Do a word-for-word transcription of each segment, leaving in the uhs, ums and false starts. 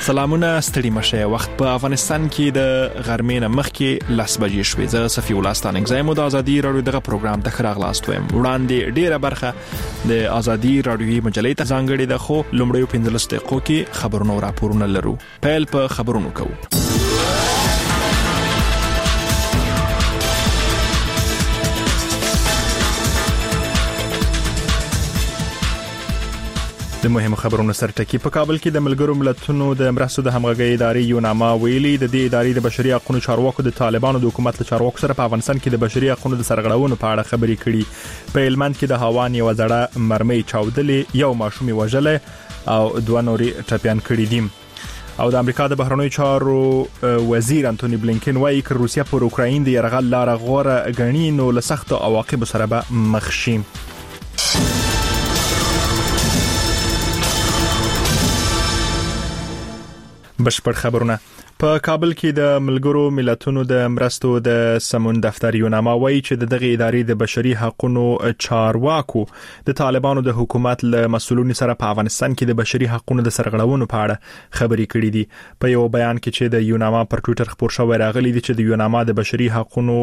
سلامونه ستړي مشه. وخت په افغانستان کې د غرمې نه مخکې لاس بجې شوې. زه صفي ولستان اگزایم د ازادي رادیو دغه پروګرام ته خراغلاست ویم. وړاندې ډیره برخه د ازادي رادیوي مجلې ته ځانګړې ده، خو لومړی پنځلس دقیقو کې خبرونه راپورونه لرو. پیل په خبرونو کوو. د مهمو خبرونو سرټکی. په کابل کې د ملګرو ملتونو د مرستو د همغږي ادارې یوناما ویلي د دې ادارې د بشري حقوقو چارواکو د طالبانو د حکومت له چارواکو سره په افغانستان کې د بشري حقوقو د سرغړونو په اړه خبرې کړي. په هلمند کې د هوان یو زړه مرمۍ چاودلې، یو ماشوم وژلې او دوه نوري ټپيان کړي دي. او د امریکا د بهرنیو چارو وزیر انټونی بلینکن وايي چې روسیا پر اوکراین د یرغل لار غوره غني نو له سخت عواقب سره به مخ شي. بشپړ خبرونه. په کابل کې د ملګرو ملتونو د مرستو د سمون دفتر یوناما وایي چې د دغه ادارې د بشري حقوقو چارواکو د طالبانو د حکومت له مسؤلینو سره په افغانستان کې د بشري حقوقو د سرغړونو په اړه خبرې کړې دي. په یو بیان کې چې د یوناما پر ټوئیټر خبر شوی راغلی دی چې د یوناما د بشري حقوقو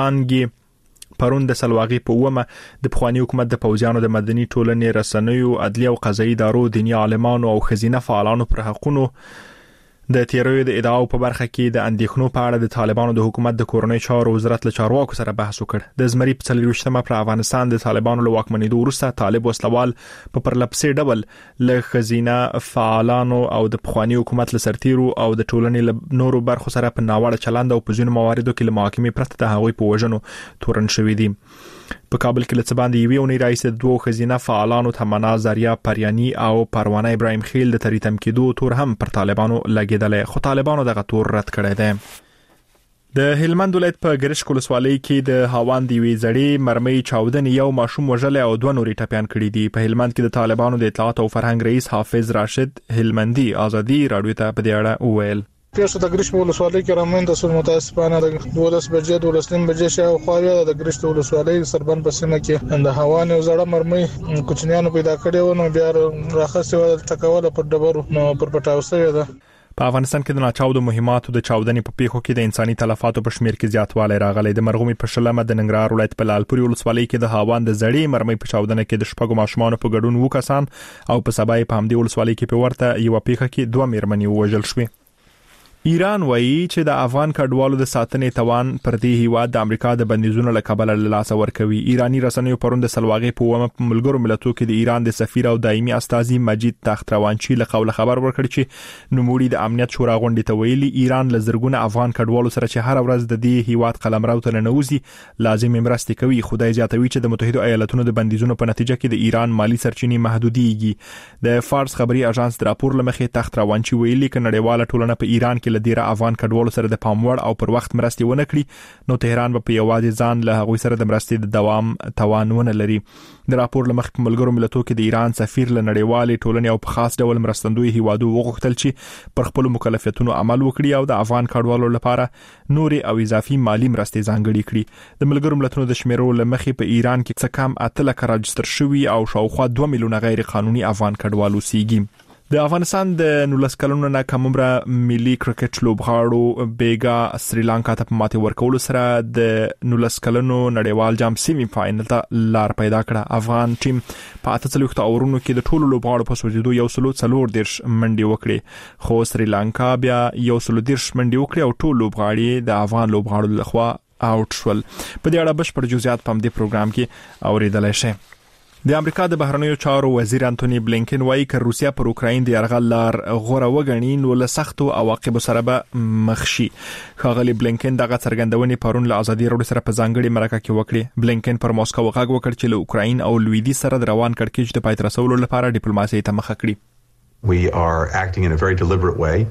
څانګې پرون د سلواغي په ومه د پخوانی حکومت د پوځیانو د مدني ټولنې رسنیو، عدلیه او قضایي ادارو، دینی عالمانو او خزینه فعالانو پر حقوقو د تیروي د ادعاو په برخه کې د اندېښنو په اړه د طالبانو د حکومت د کورنۍ چارو وزارت له چارواکو سره بحث وکړ. د زمري په څلويښتمه پر افغانستان د طالبانو له واکمنېدو وروسته طالب وسلوال په پرلپسې ډول له خزینه فعالانو او د پخوانی حکومت له سرتیرو او د ټولنې له نورو برخو سره په ناوړه چلند او په ځینو مواردو کې له محاکمې پرته د هغوی په وژنو تورن شوې دي. په کابل کې لڅ باندې یوې اونۍ رئیس د دوه خزینه فعالانو تمنا زاریا پریانی او پروانه ابراهیم خیل د تریتم کېدو تور هم پر طالبانو لګیدل، خو طالبانو دغه تور رد کړی دی. د هلمند ولایت په ګرشک ولسوالۍ کې د هاوان دی وی زړې مرمۍ چاودنې، یو ماشوم وژل او دوه نوري ټپيان کړي دي. په هلمند کې د طالبانو د اطلاعات او فرهنګ رئیس حافظ راشد هلمندي ازادي رادیو ته په دې اړه وویل. پیښه د ګرشک ولسوالۍ کې رامنځته شوه. متاسفانه د دولس بجې دولس نیم بجې شاوخوا د ګرشک ولسوالۍ سربن په سیمه کې د هوان یو زړه مرمۍ کوچنیانو پیدا کړې و، نو بیا راخصه و ټکوله پر ډبرو نو پر پټاو شوی ده. په افغانستان کې د ناچاودو مهماتو د چاودنې په پیښو کې د انساني تلفاتو په شمیر کې زیاتوالی راغلی. د مرغومي په شلمه د ننګرهار ولایت په لالپوري ولسوالۍ کې د هاوان د زړې مرمۍ په چاودنه کې د شپږو ماشومانو په ګډون وکسان او په سبا په همدې ولسوالۍ کې په ورته یو پیښه کې دوه میرمنې وژل شوې. ایران وایي چې د افغان کډوالو د ساتنې توان پر دې هیواد د امریکا د بندیزونو له کبله له لاسه ورکوي. ایرانی رسنیو پرون د سلواغي په ومه ملګرو ملتونو کې د ایران د سفیر او دایمي استازي مجید تختروانچی له قوله خبر ورکړ چې نوموړي د امنیت شورا غونډې ته ویلي ایران له زرګونه افغان کډوالو سره چې هر ورځ د دې هیواد قلمرو ته ننوزي لازم مرستې کوي. خدای زیاتوي چې د متحده ایالاتونو د بندیزونو په نتیجه کې د ایران مالی سرچینې محدودېږي. د فارس خبري اژانس د راپور لمخې تختروانچی ویلي چې نړیواله ټولنه په ایران کې له ډیره افغان کډوالو سره د پاموړ او پر وخت مرستې ونه کړي نو تهران به په یوازې ځان له هغوی سره د مرستې د دوام توان ونه لري. د راپور لمخې په ملګرو ملتونو کې د ایران سفیر له نړیوالې ټولنې او په خاص ډول مرستندوی هیوادو وغوښتل چې پر خپل مکلفیتونو عمل وکړي او د افغان کډوالو لپاره نوري او اضافي مالی مرستې ځانګړي کړي. د ملګرو ملتونو د شمیرو لمخې په ایران کې څه کم اته لک راجستر شوي او شاوخوا دوه میلیونه غیر قانوني افغان کډوالو اوسېږي. د افغانستان د نولس کلونو نه کم عمره ملي کرکټ لوبغاړو بیګا سریلانکا ته په ماتې ورکولو سره د نولس کلونو نړیوال جام سیمي فاینل ته لار پیدا کړه. افغان ټیم په اته څلوېښتو اورونو کې د ټولو لوبغاړو په سوځېدو یو سلو څلور دیرش منډې وکړې، خو سریلانکا بیا یو سلو دیرش منډې وکړې او ټول لوبغاړي د افغان لوبغاړو لخوا آوټ شول. په دې اړه بشپړ جزئیات په دې پروګرام کې اوریدلای شئ. د امریکا د بهرنیو چارو وزیر انټونی بلینکن وايي چې روسیا پر اوکراین د یرغل لار غوره وګڼي نو له سختو عواقب سره به مخ شي. ښاغلي بلینکن دغه څرګندونې پرون له ازادي رادیو سره په ځانګړي مرکه کې وکړې. بلینکن پر موسکو غږ وکړ چې له اوکراین او لویدیځ سره د روان کړکېچ د پای ته رسولو لپاره ډیپلوماسي ته مخه کړي. We are acting in a very deliberate way.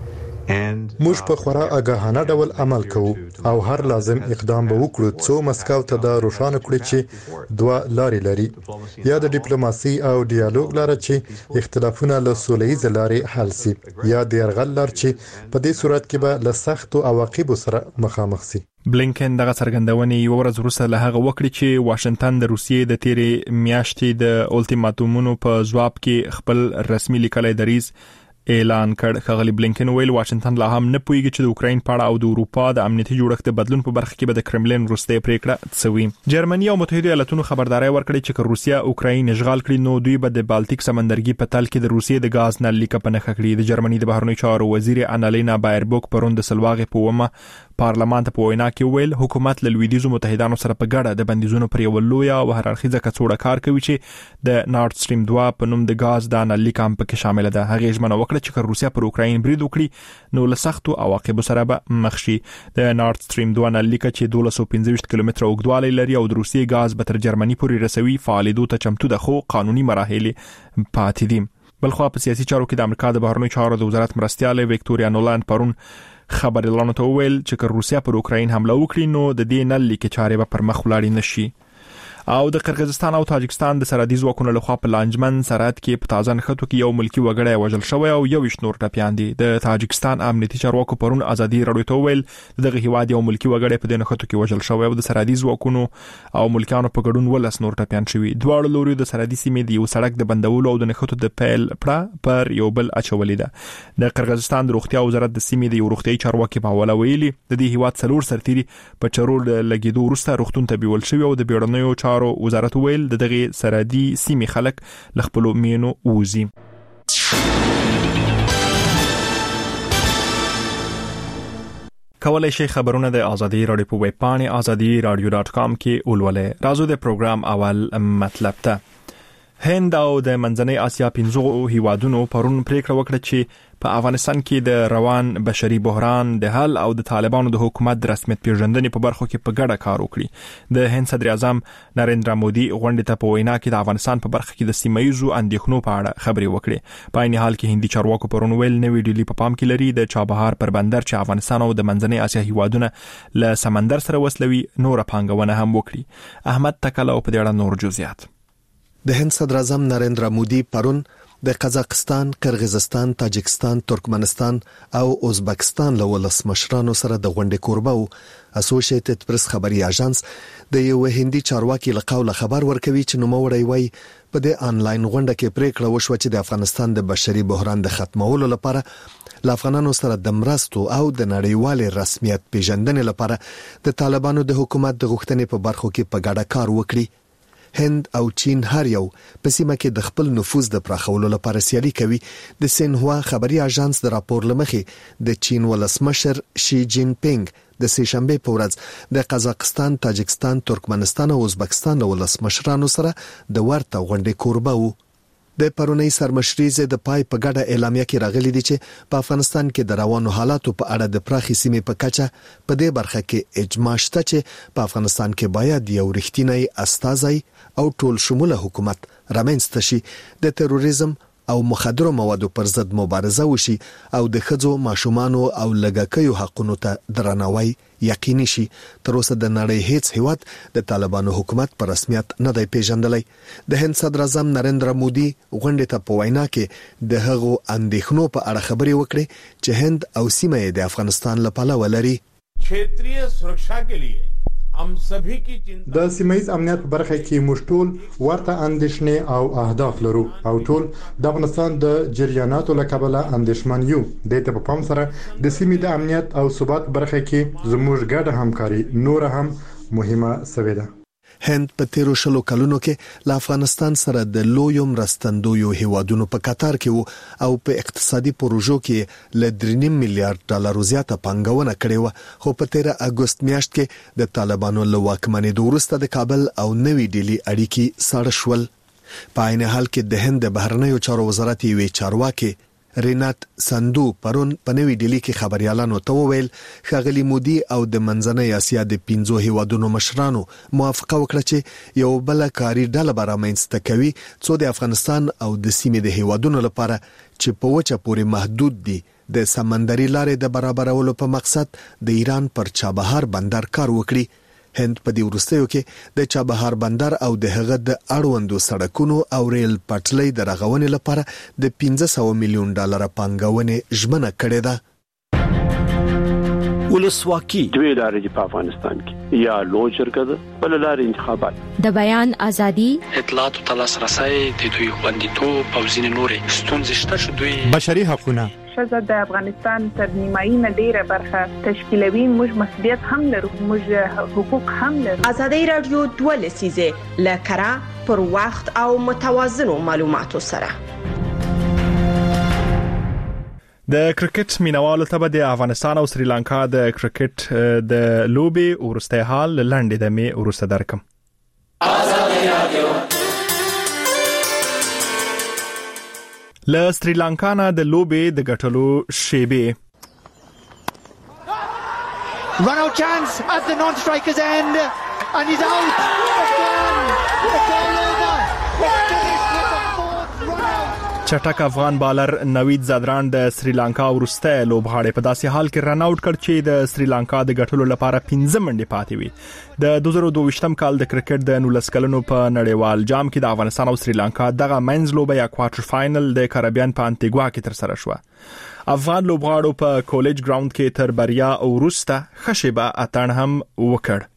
موږ په خورا آگاهانه ډول عمل کوو او هر لازم اقدام به وکړو څو مسکو ته دا روښانه کړي چې دوه لارې لري، یا د ډیپلوماسي او ډیالوګ لاره چې اختلافونه له سوله‌ییزې لارې حل شي، یا د یرغل لار چې په دې صورت کې به له سختو عواقبو سره مخامخ شي. بلینکن دغه څرګندونې یو ورځ وروسته له هغه وکړي چې واشنگټن د روسیې د تیرې میاشتې د الټیماتومونو په ځواب کې خپل رسمي لیکلي دریځ اعلان کړ. ښاغلي بلینکن ویل واشنگټن لا هم نه پوهیږي چې د اوکرين په اړه او د اروپا د امنیتي جوړښت بدلون په برخه کې به د کرملین وروستۍ پریکړه څوي. جرمني او متحده ایالاتونو خبرداري ورکړې چې که روسیا اوکرين اشغال کړي نو دوی به د بالټیک سمندرګي په تل کې د روسیې د غاز نل لیک په نخښه کړي. د جرمني د بهرنیو چارو وزیر انالینا بایربوک پروند سلواغه په ومه پارلمان ته په وینا کې ویل حکومت له لویدیزو متحدانو سره په ګډه د بندیزونو پر یو لوی او هررخیزه کڅوړه کار کوي چې د نارد سټریم دوه په نوم د غاز د نل لیک هم پکې شامل ده. هغه ژمنه وکړه چې روسیا پر اوکرين برید وکړي نو له سختو عواقبو سره به مخ شي. د نارد سټریم دوه نل لیک چې دولس سوه پنځه ویشت کیلومتره اوږدوالی لري او د روسیې غاز به تر جرمني پورې رسوي فعالیدو ته چمتو ده خو قانوني مراحل پاتې دي. بلخو په سیاسي چارو کې د امریکا د بهرنیو چارو د وزارت مرستیاله وکټوریا نولند پرون خبر اعلان ته ویل چې که روسیا پر اوکرين حمله وکړي نو د دې نل لیک چارې به پر مخ ولاړ نشي. او د قرغیزستان او تاجکستان د سرحدي ځواکونو لخوا په لانجمن سرحد کې په تازه نښتو کې یو ملکی وګړی وژل شوی او یو نور ټپیان دي. د تاجکستان امنیتي چارواکو پرون ازادي راډیو ته ویل دغه هیواد یو ملکی وګړی په دې نښتو کې وژل شوی او د سرحدي ځواکونو او ملکانو په ګډون ولس نور ټپیان شوی. دواړو لوري د سرحدي سیمې د یو سړک د بندولو او د نښتو د پیل پړه پر یو بل اچولې ده. د قرغیزستان د روغتیا وزارت د سیمې د یو روغتیاي چارواکي په حواله ویلي د دې هیواد څلور سرتيري په چرول لګیدو وروسته روغتون ته بیول شوی او د بیړنیو چارو وزارت ویل د دغه سرحدي سیمې خلک ل خپل مینو وزي. کولای شي خبرونه د ازادي راډیو په ویب پاڼه ازادي راډیو ډاټ کام کې ولولئ. راځو د پروګرام اول مطلب ته. هند او د منځنۍ اسیا پنځو هیوادونو پرون پریکړه وکړه چې په افغانستان کې د روان بشري بحران د حل او د طالبانو د حکومت د رسمیت پیژندنې په برخو کې په ګډه کار وکړي. د هند صدر اعظم نریندرا مودي غونډه ته په وینا کې د افغانستان په برخه کې د سیمایي اندېښنو په اړه خبرې وکړې. په عین حال کې هندي چارواکو پرون ویل نوې ډیلی په پام کې لري د چابهار پر بندر چې افغانستان او د منځنۍ اسیا هیوادونه له سمندر سره وصلوي نور پانګونه هم وکړي. احمد تکل او په دې اړه نور جزئیات. د هند صدر اعظم نریندرا مودي پرون د قزاقستان، قرغیزستان، تاجکستان، ترکمنستان او ازبکستان له ولسمشرانو سره د غونډې کوربه او اسوسییټډ پریس خبري اژانس د یو هندي چارواکي له قوله خبر ورکوي چې نوموړی وایي په دې انلاین غونډه کې پریکړه وشوه چې د افغانستان د بشري بحران د ختمولو لپاره له افغانانو سره د مرستو او د نړیوال رسمیت پیژندنې لپاره د طالبانو د حکومت د غوښتنې په برخو کې په ګډه کار وکړي. هند او چین هر یو په سیمه کې د خپل نفوذ د پراخولو لپاره سیالي کوي. د سینهوا خبري اژانس د راپور لمخې د چین ولسمشر شي جین پینګ د سه شنبه په ورځ د قزاقستان، تاجکستان، ترکمنستان او ازبکستان ولسمشرانو سره د ورته غونډې کوربه وو. د پرونی سرمشريزه د پای په ګډه اعلامیه کې راغلي دي چې په افغانستان کې د روانو حالاتو په اړه د پراخي سیمې په کچه په دې برخه کې اجماع شته چې په افغانستان کې باید یو رښتینی استازی او ټول شموله حکومت رامنځته شي، د تروریزم او مخدرو موادو پر ضد مبارزه وشي او د ښځو، ماشومانو او لږکیو حقوقو ته درناوی یقیني شي. تر اوسه د نړۍ هیڅ هیواد د طالبانو حکومت په رسمیت نه دی پیژندلی. د هند صدر اعظم نریندرا مودي غونډې ته په وینا کې د هغو اندېښنو په اړه خبرې وکړې چې هند او سیمه یې د افغانستان له پلوه لري. क्षेत्रीय सुरक्षा के लिए हम सभी की चिंता د سیمایي امنیت په برخه کې موږ ټول ورته اندېښنې او اهداف لرو او ټول د افغانستان د جریاناتو له کبله اندېښمن یو. د ته په پام سره د سیمې د امنیت او ثبات برخه کې زموږ ګډه همکاري نور هم مهمه سوې ده. هند په تیرو شلو کلونو کې له افغانستان سره د لویو مرستندویو هیوادونو په قطار کې وو او په اقتصادي پروژو کې له درې نیم میلیارډ ډالر زیاته پانګونه کړې و. خو په تیر اگست میاشت کې د طالبانو له واکمنۍ وروسته د کابل او نوې ډیلی اړیکې ساړه شول. په عین حال کې د هند د بهرنیو چارو وزارت یوې چارواکي رینات سندو پرون په نوې ډیلی کې خبريالانو ته وویل ښاغلي مودي او د منځنۍ اسیا د پنځو هیوادونو مشرانو موافقه وکړه چې یو بل کاري ډله برابرمنځته کوي څو د افغانستان او د سیمې د هیوادونو لپاره چې په وچه پورې محدود دي د سمندري لارې د برابرولو په مقصد د ایران پر چابهار بندر کار وکړي. هند په دې وروستیو کې د چابهار بندر او د هغه د اړوندو سړکونو او ریل پټلۍ د رغونې لپاره د پنځه سوه میلیون ډالر پانګونې ژمنه کړې ده. ولسواکي دوی لارې په افغانستان کې یا لوی شرکت بل لارې انتخابات د بیان ازادي اطلاعات او تلاسرسي د دوی خوندیتوب او ځینې نورې ستونزې شته چې دوی بشري حقوقونه شزه د افغانستان تر نیمایي نه ډیره برخه تشکیلوي، موږ مسؤلیت هم لرو، موږ حقوق هم لرو. ازادي رادیو دوه لسیزه لکرا پر وخت او متوازن معلوماتو سره. د کرکټ مینوالو ته به د افغانستان او سریلانکا د کرکټ د لوبې ورسته حال لاندې د می ورسته درکم. ازادي رادیو ل سریلانکا نه د لوبې د ګټلو شیبه Run out chance at the non-striker's end and he's out again. It's all over. چټک افغان بالر نوید زادران د سریلانکا ورسته لوبغاړي په داسې حال کې رن اوټ کړ چې د سریلانکا د ګټلو لپاره پنځه منډې پاتې وي. د دوه زره دوه ویشتم کال د کرکټ د نولس کلنو په نړیوال جام کې د افغانستان او سریلانکا دغه منځ لوبه یا کوارټر فائنل د کریبیان په انټیګوا کې تر سره شو. افغان لوبغاړو په کالج ګراوند کې تر بریا او ورسته خشبه اتن هم وکړ.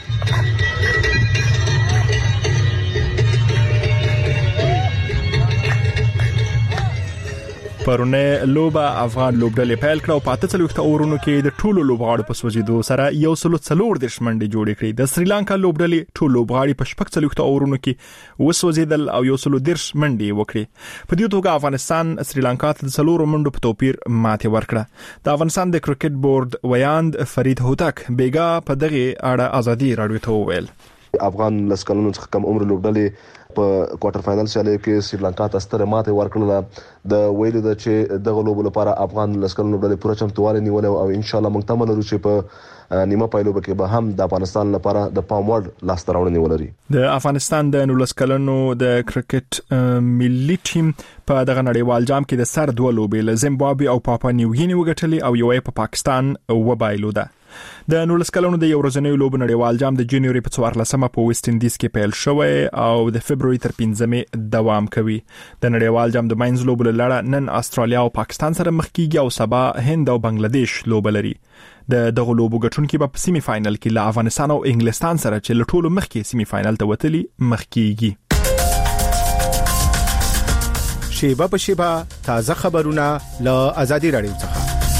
پرونه لوبه افغان لوبډلې پیل کړه او پاته څلوخت اورونو کې د ټولو لوبغاړو په سوځیدو سره یو سلو څلور د شمنډې جوړې کړې. د سریلانکا لوبډلې ټولو لوبغاړي په شپږ څلوخت اورونو کې وسوځیدل او یو سلو د شمنډې وکړې. په دې توګه افغانستان سریلانکا ته د څلورو منډو په توپیر ماتې ورکړه. د افغانستان د کرکټ بورډ ویاند فرید هوتک بیګا په دغه اړه ازادي رادیو ته وویل. افغان لسکلونو څخه کم عمر لوبډلې په کوارټر فائنل سیالي کې سریلانکا ته ستره ماته ورکړه. د ویلو د چې دغه لوبو لپاره افغان لسکلونو لوبډلې پوره چمتووالی نیول او ان شاء الله موږ تمه لرو چې په نیمه پایلوبه کې به هم د افغانستان لپاره د پام وړ لاس ته راوړنې ولري. د افغانستان د نولس کلنو د کرکټ ملي ټیم په دغه نړیوال جام کې د سر دوه لوبې له زیمبابوې او پاپا نیو ګینی وګټلې او یو په پاکستان وبایلوده. د نولس کلونو د یو ورځنیو لوبو نړیوال جام د جنوري په څوارلسمه په ویسټ انډیز کې پیل شوی او د فبرवरी تر پنځمې دوام کوي. د نړیوال جام د ماینز لوبو لړ نن استرالیا او پاکستان سره مخ کیږي او سبا هند او بنگلاديش لوب لري. د دغه لوبو ګټونکي په سیمي فائنل کې له افغانستان او انګلستان سره چې له ټولو مخ کې سیمي فائنل ته وتلي مخ کیږي. شیبه په شیبه تازه خبرونه له ازادي رادیو څخه.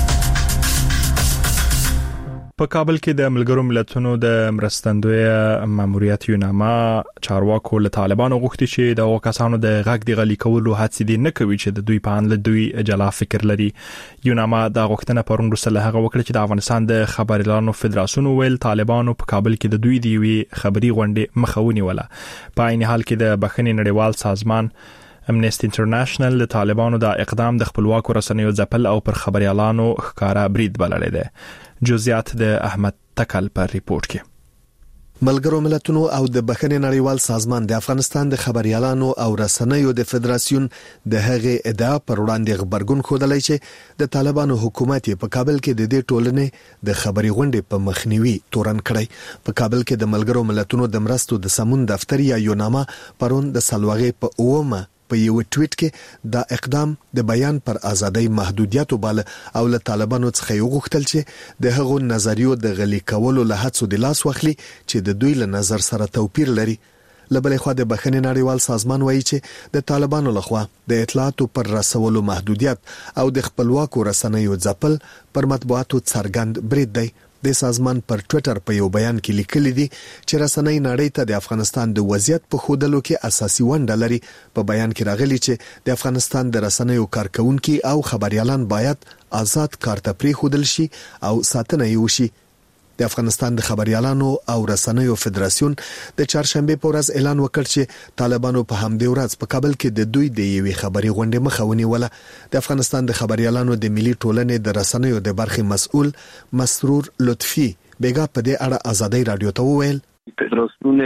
په کابل کې د ملګرو ملتونو د مرستندوی ماموریت یوناما چارواکو له طالبانو غوښتي چې د وکاسانو د غږ دی غلي کولو هڅې دي نه کوي چې د دوی په اړه دوی جلا فکر لري. یوناما د غوښتنه پرون وروسته هغه وکړه چې د افغانستان د خبريالانو فدراسیون ویل طالبانو په کابل کې د دوی دی وی خبري غونډه مخاوني ولا. په عین حال کې د بخښنې نړیوال سازمان امنیسټي انټرنیشنل د طالبانو د اقدام د خپلواکو رسنیو ځپل او پر خبريالانو ښکارا برید بللی دی. جزئیات د احمد تکل پر ریپورت کې. ملګرو ملتونو او د بخښنې نړیوال سازمان د افغانستان د خبريالانو او رسنیو د فدراسیون د هغه ادعا پر وړاندې خبرګون خوده چې د طالبانو حکومت په کابل کې د دې ټولنې د خبري غونډې په مخنیوي تورن کړی. په کابل کې د ملګرو ملتونو د مرستو د سمون دفتر یا یوناما پرون د سلواغې په اومه په یو ټویټ کې دا اقدام د بیان پر ازادۍ محدودیت وباله او له طالبانو څخه یو غوښتل چې د هغو نظریو د غلي کولو له هڅو د لاس واخلي چې د دوی له نظر سره توپیر لري. لبلې خو د بخښنې نړیوال سازمان وایي چې د طالبانو لخوا د اطلاعاتو پر رسولو محدودیت او د خپلواکو رسنیو ځپل پر مطبوعاتو څرګند برید دی. د سازمان پر ټوئیټر په یو بیان کې لیکلي دي چې رسنۍ نړۍ ته د افغانستان د وضعیت په خودلو کې اساسي ونډه لري. په بیان کې راغلي چې د افغانستان د رسنیو کارکونکو او خبريالان باید آزاد کار ته پریښودل شي او ساتنه یې وشي. د افغانستان د خبريالانو او رسنیو فدراسیون د چهارشنبه په ورځ اعلان وکړ چې طالبانو په همدې ورځ په کابل کې د دوی د یوې خبري غونډې مخاوني ولا. د افغانستان د خبريالانو د ملي ټولنې د رسنیو د برخې مسؤل مسرور لطفي بیګا په دې اړه ازادي رادیو ته وویل. فدراسیون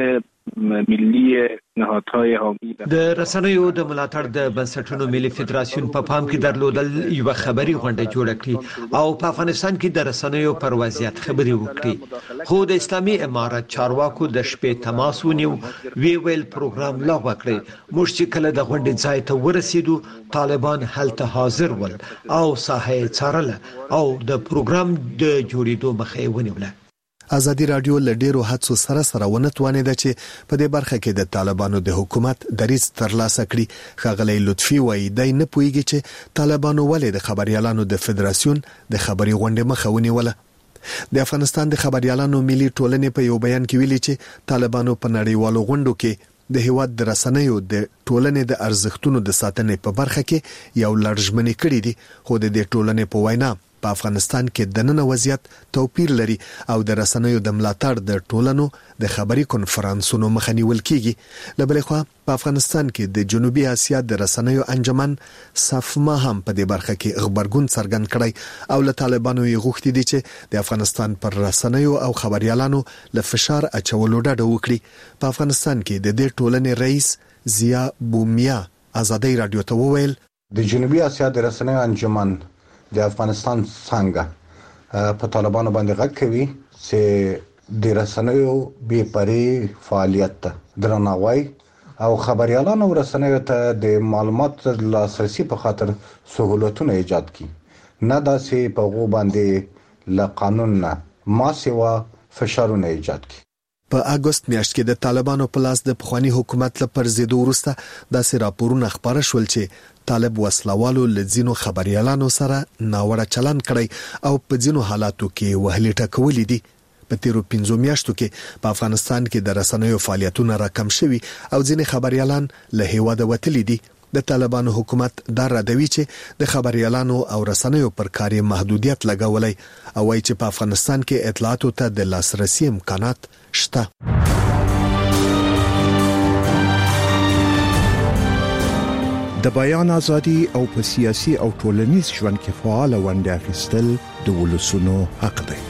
ملي نهادهای حامی د رسنیو د ملاتړ د بنسټونو ملي فدراسیون په پام کې درلودل یو خبري غونډه جوړه کړي او په افغانستان کې د رسنیو پر وضعیت خبري وکړي. خو د اسلامي امارت چارواکو د شپې تماس ونیو وی ویل پروګرام لغوه کړی. موږ چې کله د غونډې ځای ته ورسېدو طالبان هلته حاضر ول او ساحه څارله او د پروګرام د جوړېدو مخه ونیوله. ازادي رادیو له ډیرو هڅو سره سره ونتوانید چې په دې برخه کې د طالبانو د حکومت دریځ ترلاسه کړي. خغلی لطفي وایي دای نه پوهیږي چې طالبانو ولې د خبريالانو د فدراسیون د خبري غونډې مخه ونیوله. د افغانستان د خبريالانو ملي ټولنې په یو بیان کې ویلي چې طالبانو په نړیوالو غونډو کې د هیواد د رسنیو د ټولنې د ارزښتونو د ساتنې په برخه کې یو لړژمنې کړې دي. خو د دې ټولنې په وینا په افغانستان کې د نن وضعیت توپیر لري او د رسنیو د ملاتړ د ټولنو د خبري کنفرانسونو مخه نیول کیږي. لبلې خو په افغانستان کې د جنوبي اسیا د رسنیو انجمن صفما هم په دې برخه کې خبرګون څرګند کړی او له طالبانو یې غوښتي دي چې د افغانستان پر رسنیو او خبريالانو له فشار اچولو ډډه وکړي. په افغانستان کې د دې ټولنې رئیس زیا بومیا ازادي رادیو ته وویل د جنوبي اسیا د رسنیو انجمن د افغانستان څنګه په طالبانو باندې غږ کوي چې د رسنیو بې پرې فعالیت درناوی او خبريالانو رسنیو ته د معلومات لاسرسي په خاطر سہولتونه ایجاد کړي، نه داسې په غو باندې له قانون نه ما سوا فشارونه ایجاد کړي. په اگست میاشت کې د طالبانو په لاس د پخوانی حکومت لپاره زیدو ورسته داسې راپورونه خبره شول چې طالب وسلوالو لزینو خبريالانو سره ناوړه چلند کړی او په ځینو حالاتو کې وهلي ټکولې دي. په تیرو پنځو میاشتو کې په افغانستان کې د رسنیو فعالیتونه راکم شوي او ځینې خبريالان له هیواده وتلي دي. د طالبانو حکومت دا ردوي چې د خبريالانو او رسنیو پر کاري محدودیت لګولای او وايي چې په افغانستان کې اطلاعاتو ته د لاسرسي امکانات شته. د بیان ازادي او په سیاسي او ټولنیز ژوند کې فعال ونډه اخیستل د ولسونو حق دی.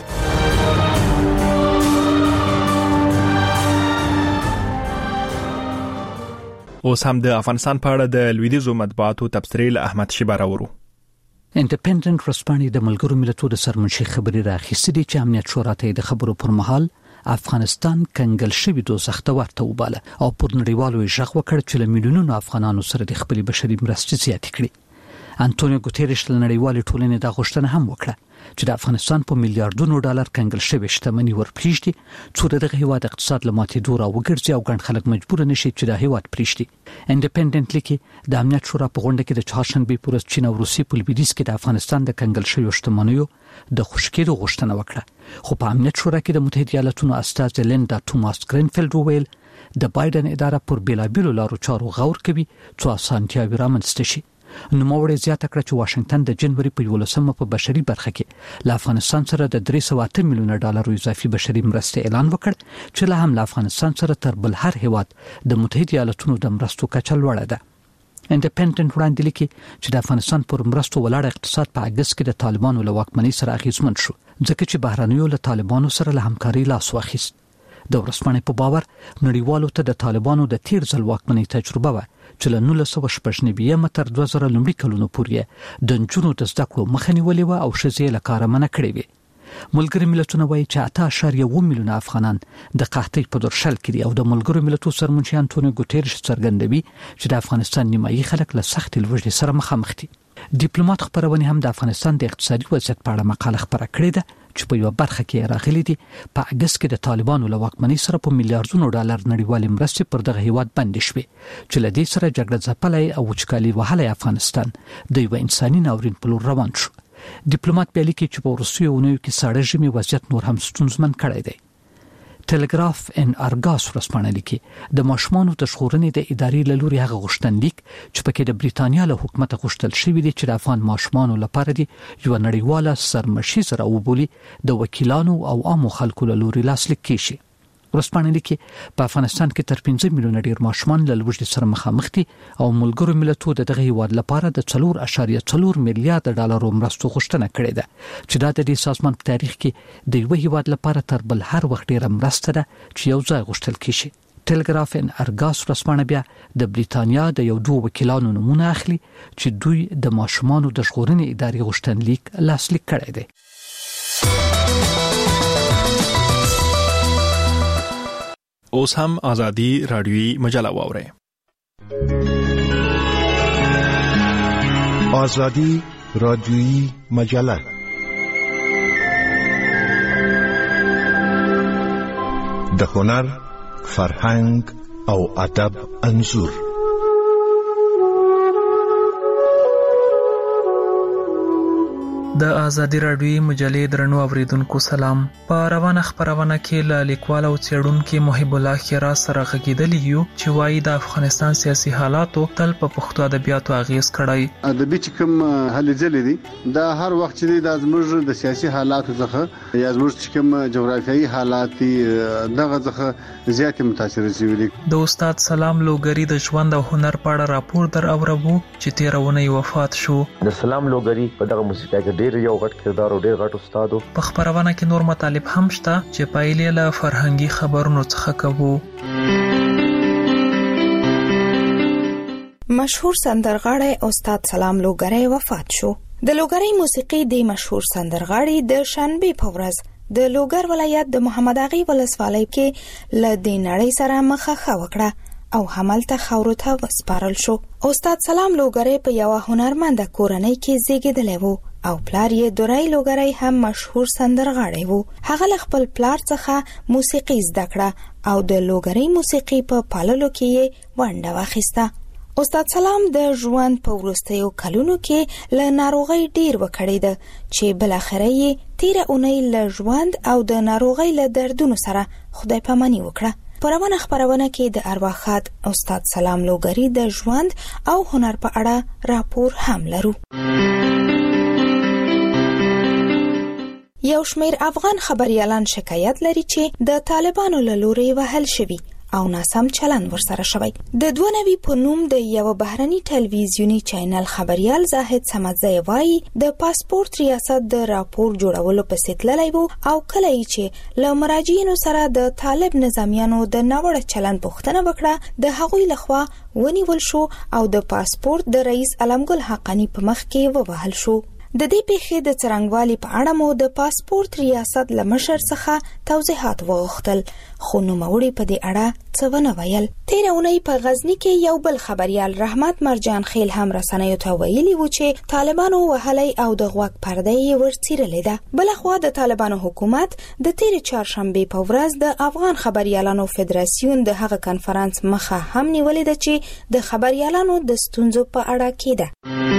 اوس هم د افغانستان په اړه د لویدیزو مطبوعاتو تبصرې له احمد شیبه راوړو. انډیپندنت ورځپاڼې د ملګرو ملتونو د سرمنشي خبري راخیستې دي چې امنیت شورا ته د خبرو پر مهال افغانستان کنګل شوی دوزخ ته ورته وباله او پر نړیوالو ژغ وکړ چې له میلیونونو افغانانو سره د خپل بشري مرستې زیاتې کړي. انټونیو ګوتيريش له نړیوالې ټولنې د غوښتنه هم وکړه چې د افغانستان په میلیارډونو ډالر کنګل شوی شتمنۍ ورپریږدي څو دغه هیواد اقتصاد لماتې دورا وګرځي او ګڼ خلک مجبور نشي چې د هیواد پریږدي. انډیپندنت لیکي د امنیت شورا په غونډه کې د چهارشنبه پر ورځ چین او روسي په لویدیځ کې د افغانستان د کنګل شوی شتمنیو د خوشکېدو غوښتنه وکړه. خو په امنیت شورا کې د متحده ایالاتونو استاذ لیندا توماس گرینفیلد وویل د بایدن اداره پر بیلابیلو لارو چارو غور کوي څو اسانتیاوي رامنځته شي. نو موړې زیاته کړ چې واشنگټن د جنوري په یولسمه په بشري برخه کې له افغانستان سره د درې سوه اته میلیونه ډالر اضافي بشري مرستې اعلان وکړ چې له هم له افغانستان سره تر بل هر هیواد د متحده ایالاتونو د مرستو کچه لوړه ده. انډیپندنت وړاندې لیکي چې د افغانستان پر مرستو ولاړ اقتصاد په اگست کې د طالبانو له واکمنۍ سره اغیزمن شو ځکه چې بهرنیو له طالبانو سره له همکاري لاس واخیست. د ورځپاڼې په باور نړیوالو ته د طالبانو د تیر ځل واکمنۍ تجربه و چې له نولس سوه شپږ نوي تر دوه زره لومړي کلونو پورې د نجونو د زده کړو مخه نیولې و او ښځې له کاره منع کړې وې. ملګري ملتونه وایي چې اته اعشاریه اووه میلیونه افغانان د قحطۍ په درشل کې دي او د ملګرو ملتونو سرمنشي انټونیو ګوتيريش څرګندوي چې د افغانستان نیمایي خلک له سختې لوږې سره مخامخ دي. ډیپلوماټ خبرونه هم د افغانستان د اقتصادي وضعیت په اړه مقاله خبره کړې ده چې په یو برخه کې راغلي دي په اگست کې د طالبانو له واکمنۍ سره په میلیارډونو ډالر نړیوالې مرستې پر دغه هیواد بندې شوې چې له دې سره جګړه ځپلی او وچکالي وهلی افغانستان د یو انساني ناورین په لور روان شو. ډیپلوماټ بیا لیکي چې په وروستیو اونیو کې ساړه ژمي وضعیت نور هم ستونزمن کړی دی. ټلګراف ان ارګاس ورځپاڼه لیکي د ماشومانو د ژغورنې د ادارې له لوري هغه غوښتنلیک چې پکې د بریتانیا له حکومت غوښتل شوی دی چې د افغان ماشومانو لپاره دی یو نړیواله سرمشي سره وبولي د وکیلانو او عامو خلکو له لوري لاسلیک کیږي. ورځپاڼه لیکي په افغانستان کې تر پنځه میلیونه ډیر ماشومان له لوږې سره مخامخ دي او ملګرو ملتونو د دغه هیواد لپاره د څلور اعشاریه څلور میلیارډ ډالرو مرستو غوښتنه کړې ده چې دا د دې سازمان په تاریخ کې د یو هیواد لپاره تر بل هر وخت ډیره مرسته ده چې یو ځای غوښتل کیږي. ټلګراف ان ارګاس ورځپاڼه بیا د بریتانیا د یو دوه وکیلانو نمونه اخلي چې دوی د ماشومانو د ژغورنې ادارې غوښتنلیک لاسلیک کړی دی. اوس هم ازادي رادیوي مجله واورئ. ازادي رادیوي مجله د هنر، فرهنګ او ادب انځور. د ازادي رادیوي مجلې درنو اوریدونکو سلام. په روانه خبرونه کې له لیکوال او څېړونکو محب الله خیرات سره غږیدلی یو چې وایي د افغانستان سیاسي حالاتو تل په پښتو ادبیاتو اغیز کړی. ادبي چې کوم هلې ځلې دي دا هر وخت چې د زموږ د سیاسي حالاتو څخه یا زموږ چې کوم جغرافیایي حالات دغه څخه زیات متاثر شوي دي. د استاد سلام لوګری د ژوند او هنر په اړه راپور در اوربو چې تیرونه وفات شو. د سلام لوګری په دغه موسیقي کې ډېر یو غټ کردار او ډېر غټ استاد. په خبرونه کې نور مطالب هم شته چې پایلې له فرهنګي خبرونو څخه کوو. مشهور سندرغاړی استاد سلام لوګری وفات شو. د لوګری موسیقي د مشهور سندرغاړي د شنبه په ورځ د لوګر ولایت د محمد اغي ولسوالۍ کې ل دې نړۍ سره مخه وکړه او همالته خاورو ته وسپارل شو. استاد سلام لوګری په یو هنرمند کورنۍ کې زیږیدلی وو او پلار یې دورای لوګری هم مشهور سندرغاړی وو. هغه خپل پلار څخه موسیقي زده کړه او د لوګری موسیقي په پاللو کې یې ونډه واخیسته. استاد سلام د ژوند په وروستیو کلونو کې له ناروغۍ ډیر وکړی ده چې بل اخر یې تیر اونۍ له ژوند او د ناروغۍ له دردونو سره خدای پاماني وکړه. په روانه خبرونه کې د ارواخات استاد سلام لوګری د ژوند او هنر په اړه راپور هم لرو. یو شمیر افغان خبريالان شکایت لري چې د طالبانو له لوري وهل شوی او ناسم چلند ورسره شوی. د دوه نوي په نوم د یو بهرني ټلویزیونی چینل خبريال زاهد سمدزی وایي د پاسپورت ریاست د راپور جوړولو په ستللی وو او کله چې له مراجعینو سره د طالب نظامیانو د ناوړه چلند پوښتنه وکړه د هغوی لخوا ونیول شو او د پاسپورت د رئیس علمګل حقانی په مخ کې ووهل شو. د دې پیښې د څرنګوالي په اړه مو د پاسپورت ریاست له مشر څخه توضیحات وغوښتل خو نوموړي په دې اړه څه ونه ویل. تېره اونۍ په غزني کې یو بل خبريال رحمت مرجان خیل هم رسنیو ته ویلي و چې طالبانو وهلی او د غوږ پرده یې ورڅیرلې ده. بلخوا د طالبانو حکومت د تېرې چهارشنبې په ورځ د افغان خبريالانو فدراسیون د هغه کنفرانس مخه هم نیولې ده چې د خبريالانو د ستونزو په اړه کېده.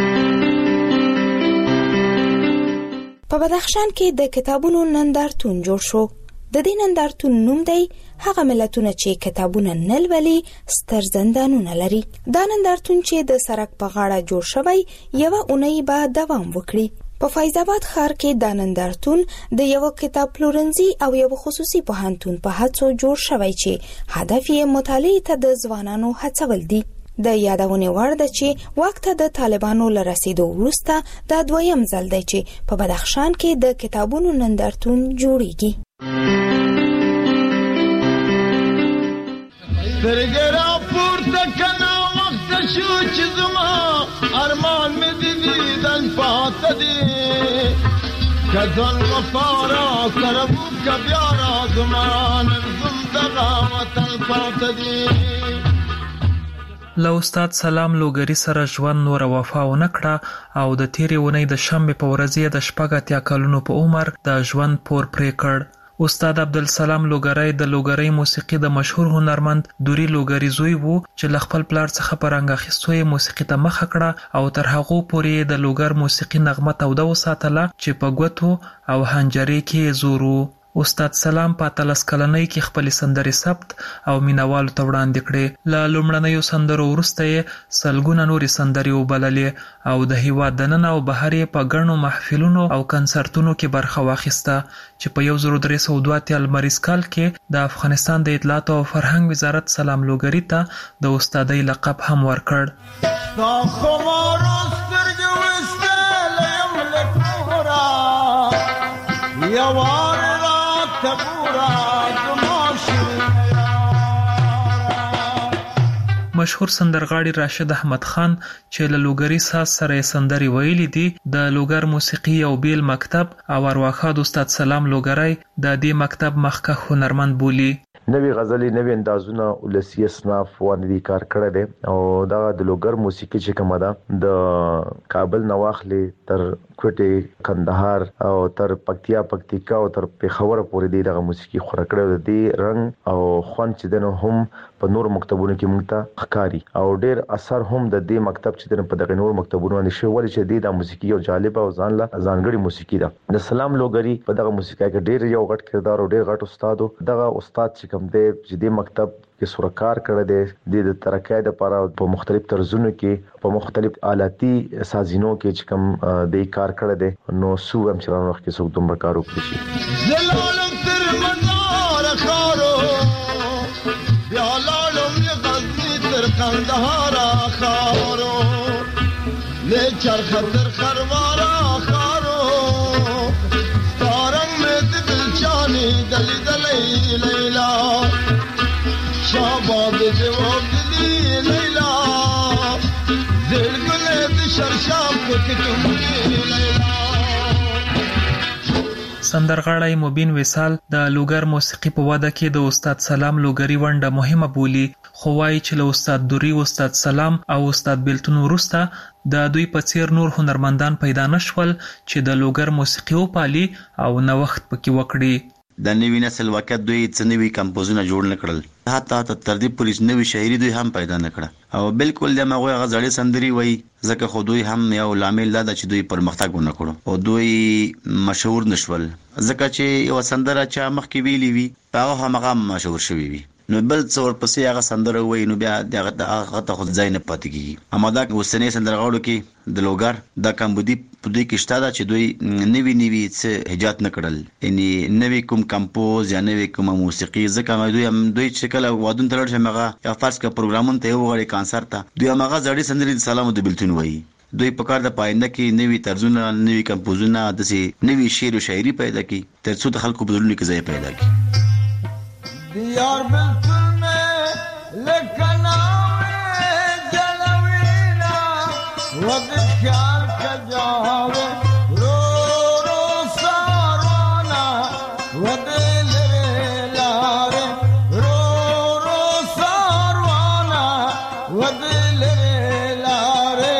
په بدخشان کې د کتابونو نندارتون جوړ شو. د دې نندارتون نوم دی هغه ملتونه چې کتابونه نه لولي ستر زندانونه لري. دا نندارتون چې د سړک په غاړه جوړ شوی یو اونۍ به دوام وکړي. په فیض آباد ښار کې دا نندارتون د یو کتاب پلورنځي او یو خصوصي پوهنتون په هڅو جوړ شوی چې هدف یې مطالعې ته د ځوانانو هڅول دي. د یادونه وړ ده چې وخت د طالبانو له رسیدو وروسته دا دویم ځل دی چې په بدخشان کې د کتابونو نندارتون جوړیږي. درګرا پورته کنا وخت شو چې زما ارمان مې دي دن پات دي کدن وفارا کربو کبیا را زمان زم دغه وطن پات دي. له استاد سلام لوګری سره ژوند نور وفا ونه کړه او د تیرې ونې د شنبه په ورځ د شپږ اتیا کلونو په عمر د ژوند پور پرې کړ. استاد عبدالسلام لوګری د لوګری موسیقي د مشهور هنرمند دوري لوګری زوی وو چې له خپل پلار څخه په رنګ اخیستو موسیقي ته مخه کړه او تر هغه پورې د لوګر موسیقي نغمه توده وساتله چې په ګوتو او هنجرې کې زورو. استاد سلام په اتلس کلنۍ کې خپل سندرې ثبت او مینوالو ته وړاندې کړې. له لومړنیو سندرو وروسته یې سلګونه نورې سندرې وبللې او د هیواد دننه او بهر یې په ګڼو محفلونو او کنسرتونو کې برخه واخیسته چې په یو زر درې سوه دوه اتیا لمریز کال کې د افغانستان د اطلاعات او فرهنګ وزارت سلام لوګری ته د استادۍ لقب هم ورکړ. مشهور سندرغاړي راشد احمد خان چې له لوګري ساز سره سندري ویلي دي د لوګر موسیقي او بیل مکتب او ارواخاد استاد سلام لوګرای د دې مکتب مخکښ هنرمند بولی. نوی غزلي نوی اندازونه ولسی اسناف باندې کار کړی دی او دا د لوګر موسیقي چې کومه ده د کابل نواخلي تر کوټي کندهار او تر پکتیا پکتیکا او تر پیښور پورې دی دغه موسیقي خور کړی دی رنگ او خوان چې دنه هم په نور مکتبونو کې مونږ ته ښکاری او ډیر اثر هم د دې مکتب چې دنه په دغه نور مکتبونو باندې شو ولې چې د موسیقي یو جالب او ځان له ځانګړي موسیقي ده. د سلام لوګری په دغه موسیقي کې ډیر یو غټ کردار او ډیر غټ استاد دغه استاد چې کوم دی چې د مکتب کې سورکار کړی دی د ترقۍ لپاره په مختلف طرزونو کې په مختلف آلاتي سازینو کې چې کوم د کار کړی دی نو سو هم چرانو وخت کې څوک دومره کار وکړي شي. زلالم تر مزار خارو بیا لالم غزنی تر قندهار خارو له چرخ تر خروارا خارو تارنگ میں دل چانی دلی دلی لیلا شاباد جواب دلی لیلا دل گلے شرشام پکتم لیلا. سندرغاړی مبین وصال د لوګر موسیقي په واده کې د استاد سلام لوګری ونډه مهمه بولی خو وايي چې له استاد دوری استاد سلام او استاد بیلتون ورسته د دوی په څیر نور هنرمندان پیدا نشول چې د لوګر موسیقي او پالي او نوښت پکې وکړي. د نوی نسل وخت دوی څنوي کمپوزونه جوړ نکړل حتی تر دې پولیس نوی شاعري دوی هم پیدا نکړه او بالکل د مغوی غزړې سندري وای ځکه خو دوی هم یو لامل دا چې دوی پرمختګ ونکړو او دوی مشهور نشول ځکه چې یو سندره چې مخکې ویلي وي هغه هم مشهور شوی وي نو بل څور پسې هغه سندره وای نو بیا دغه ته خو ځای نه پاتې کیږي. اما دا وسنې سندرغاړو کې د لوګر د کمبودي په دوی کې شته چې دوی نوی نوی څه هجات نکړل یعنی نوی کوم کمپوز یا نوی کوم موسیقي ځکه دوی هم دوی چې کله وادون تلل شي مغه یا فرض کا پروګرامونه ته وغړي کانسرت ته دوی مغه ځړې سندري سلام د بلتون وای دوی په کار د پاینده کې نوی طرزونه نوی کمپوزونه د سي نوی شعر او شاعري پیدا کی تر څو د خلکو په ځلونو کې ځای پیدا کی. دیار بلتون میں لکناوے جلوینا وقت خیال کا جاوے رو رو ساروانا ودل لارے رو رو ساروانا ودل لارے.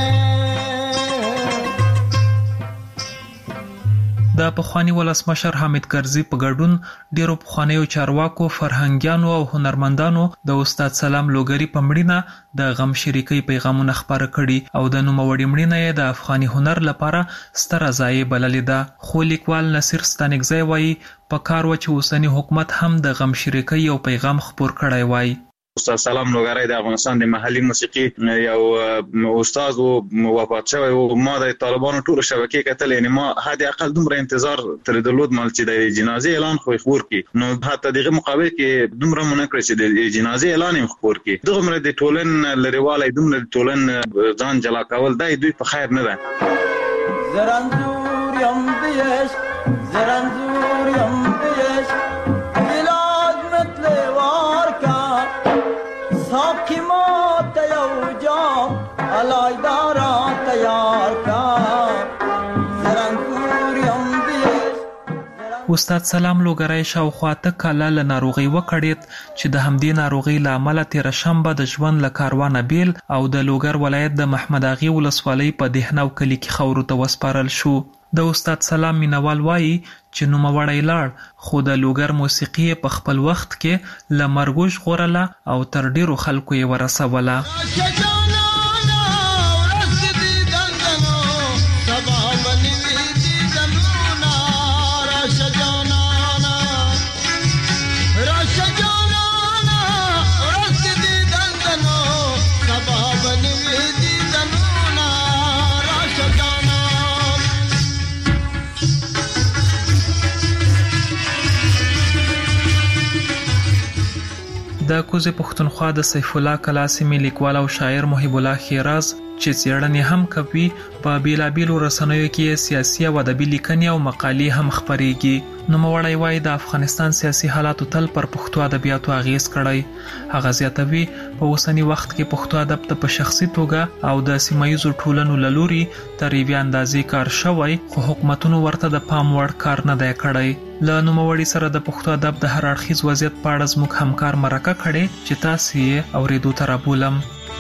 د پخوانی ولسمشر حامد کرزي په ګډون ډیرو پخوانیو چارواکو فرهنګیانو او هنرمندانو د استاد سلام لوګری په مړینه د غم شریکۍ پیغامونه خبره کړي او د نوموړي مړینه یې د افغاني هنر لپاره ستره ضایعه بللې ده. خو لیکوال نصیر ستانکزی وایي په کار و چې اوسنی حکومت هم د غم شریکۍ یو پیغام خپور کړی وای. استاد سلام لوګری د افغانستان د محلي موسیقي یو استاد او وفات شوی او ما د طالبانو ټول شبکې کتل یعنی ما حد اقل دومره انتظار تر درلود مال چې د جنازې اعلان خو خبر کی نو حتی دغه مقابل کې دومره مونږ کړی چې د جنازې اعلان هم خبر کی دغه د ټولن لريواله دومره ټولن ځان جلا کول دای دوی په خیر نه ده. زرنزور یم بیش زرنزور یم بیش علاج مثل وار کا ساکی ما تیو جام علای دارا تیار کا زرنزور یم بیش. استاد سلام لوګری شاوخوا ته کاله له ناروغۍ وکړید چې د همدې ناروغۍ له امله تېره شنبه د ژوند له کاروانه بیل او د لوګر ولایت د محمد اغې ولسوالۍ په دهنو کلي کې خاورو ته وسپارل شو. د استاد سلام مینوال وایي چې نوموړی لاړ خو د لوګر موسیقي په خپل وخت کې له مرګ ژغورله او تر ډیرو خلکو یې ورسوله. د کوزې پښتونخوا د سیف الله کلا سیمې لیکوال او شاعر محب الله خیراز چې څېړنې هم کوي. په بیلابیلو رسنیو کې سیاسي او ادبي لیکنې او مقالې هم خپرېږي. نوموړی وایي د افغانستان سیاسي حالاتو تل پر پښتو ادبیاتو اغیز کړی. هغه زیاتوي په اوسنی وخت کې پښتو ادب ته په شخصي توګه او د سیمایي ټولنو له لوري تر یوې اندازې کار شوی، خو حکومتونو ورته د پام وړ کار نه دی کړی. له نوموړي سره د پښتو ادب د هر اړخیز وضعیت په اړه زموږ همکار مرکه کړې چې تاسو یې اورېدو ته رابولم.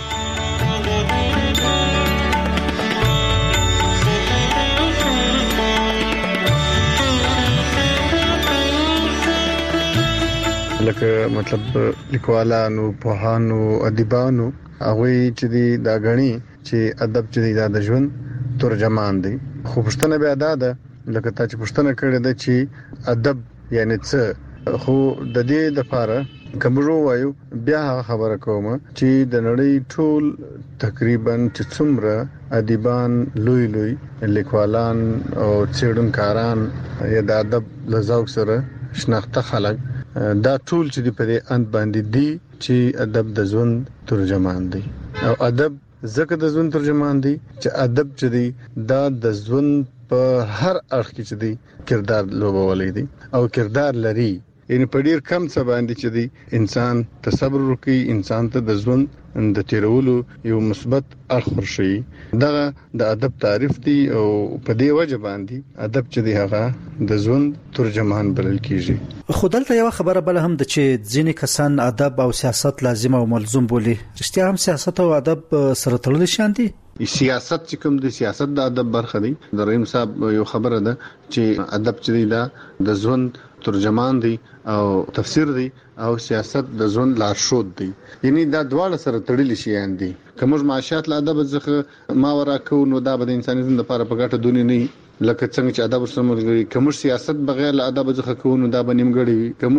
لکه مطلب لیکوالانو، پوهانو، ادیبانو هغه چې دا غني چې ادب چې دا د ژوند ترجمان دی. خو پښتنه بیا دا ده لکه تا چې پښتنه کړې ده چې ادب یعنی څه، خو د دې د لپاره کوم وایو بیا خبره کوم چې د نړۍ ټول تقریبا چې څومره ادیبان، لوی لوی لیکوالان او څېړونکاران یا د ادب لزاوک سره شناخته خلک دا ټول چې په دې اند باندې دي چې ادب د ژوند ترجمان دی. او ادب زکه د ژوند ترجمان دی چې ادب چې دی دا د ژوند په هر اړخ کې چې دی کردار لوبولې دی او کردار لري. یعنی په ډیر کم څه باندې چې دی انسان تصبر وکړي، انسان ته د ژوند د تیرولو یو مثبت اړخ ورشي. دا د ادب تعریف دی او په دې وجه باندې ادب چې دی هغه د ژوند ترجمان بلل کیږي. خو دلته یو خبره بل هم د چې ځینې کسان ادب او سیاست لازم او ملزم بولي. رښتیا هم سیاست او ادب سره تړلي شان دي؟ سیاست چې کوم د سیاست د ادب برخه دی. د رحیم صاحب یو خبره ده چې ادب چې دی دا د ژوند ترجمان دی او تفسیر دی او سیاست د ژوند لارښود دی. یعنی دا دواړه سره تړلي شیان دي. کوم معاشات له ادب څخه ما ورا کو نو دا د انساني ژوند لپاره په ګټه دونی نه لکه څنګه چې ادب سره ملګری. کوم سیاست بغیر له ادب څخه کو نو دا به نیمګړی وي. کوم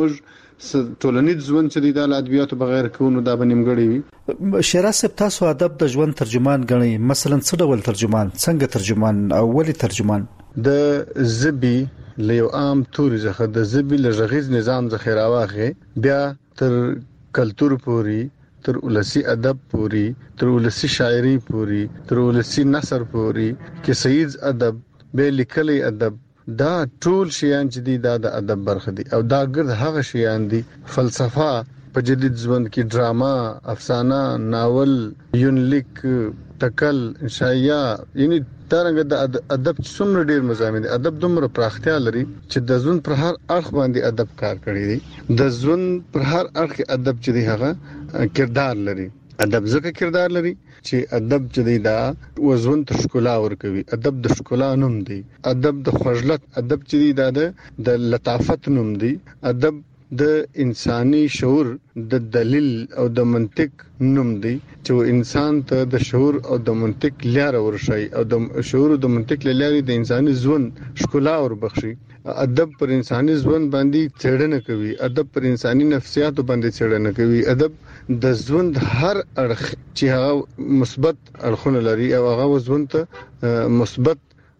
ټولنیز ژوند چې د ادبیاتو بغیر کو نو دا به نیمګړی وي. شیراز صاحب تاسو ادب د ژوند ترجمان غنئ. مثلا څه ډول ترجمان، څنګه ترجمان او ولې ترجمان؟ د زبی له یو عام توري څخه د زبی له غږیز نظام څخه راوخه بیا تر کلچر پوری، تر ولسی ادب پوری، تر ولسی شاعری پوری، تر ولسی نثر پوری کې سید ادب به لیکلي ادب دا ټول شیان چې دي دا د ادب برخه دي. او دا ګرد هغه شیان دي فلسفه په جدید ژوند کې، ډراما، افسانه، ناول، یونلیک، تکل، انشائیه، یعنی ترنګ د ادب څومره ډیر مضامین دي. ادب دومره پراختیا لري چې د ژوند پر هر اړخ باندې ادب کار کوي دی. د ژوند پر هر اړخ ادب چې دی هغه کردار لري. ادب ځکه کردار لري چې ادب چې دی دا وزن ته ښکلا ورکوي. ادب د ښکلا نوم دی. ادب د خوږلت، ادب چې دی دا د لطافت نوم دی. ادب د انساني شعور د دلیل او د منطق نوم دی چې انسان ته د شعور او د منطق لاره ورشي او د شعور او د منطق لاره د انساني ژوند ښکلا وربخشي. ادب پر انساني ژوند باندې څېړنه کوي. ادب پر انساني نفسیات باندې څېړنه کوي. ادب د ژوند هر اړخ چې هغه مثبت اړخونه لري او هغه ژوند ته مثبت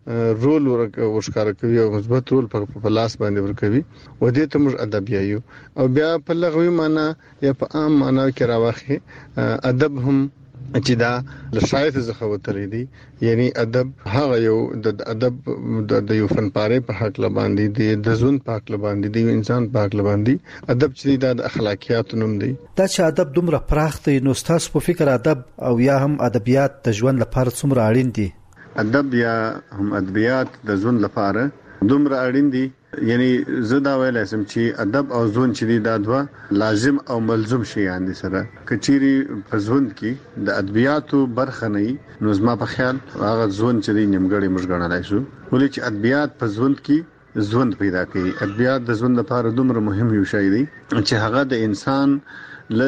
رول ورکړ کوي او مثبت رول په لاس باندې ورکوي. و دې ته موږ ادب یایو. او بیا په لغوي معنی یا په عام معنی کې راوخه ادب هم چې دا له شاعر څخه وتلی دی. یعنی ادب هغه یو د ادب د یو فن پاره په حق لباندې دی، د ژوند په حق لباندې دی، انسان په حق لباندې ادب چې دا د اخلاقیات نوم دی. دا چې ادب دومره پراخ دی نو تاسو په فکر ادب او یا هم ادبیات د ژوند لپاره څومره اړین دي؟ ادب یا هم ادبیات د ژوند لپاره دومره اړین دي. یعنی زه دا ویلای سم چې ادب او ژوند چې دا دوه لازم او ملزم شیان دي سره. کچيري په ژوند کې د ادبیاتو برخه نه نو زما په خیال هغه ژوند چې نیمګړی مشګڼلای شو. ولې چې ادبیات په ژوند کې ژوند پیدا کوي. ادبیات د ژوند لپاره دومره مهم یو شی دی چې هغه د انسان ل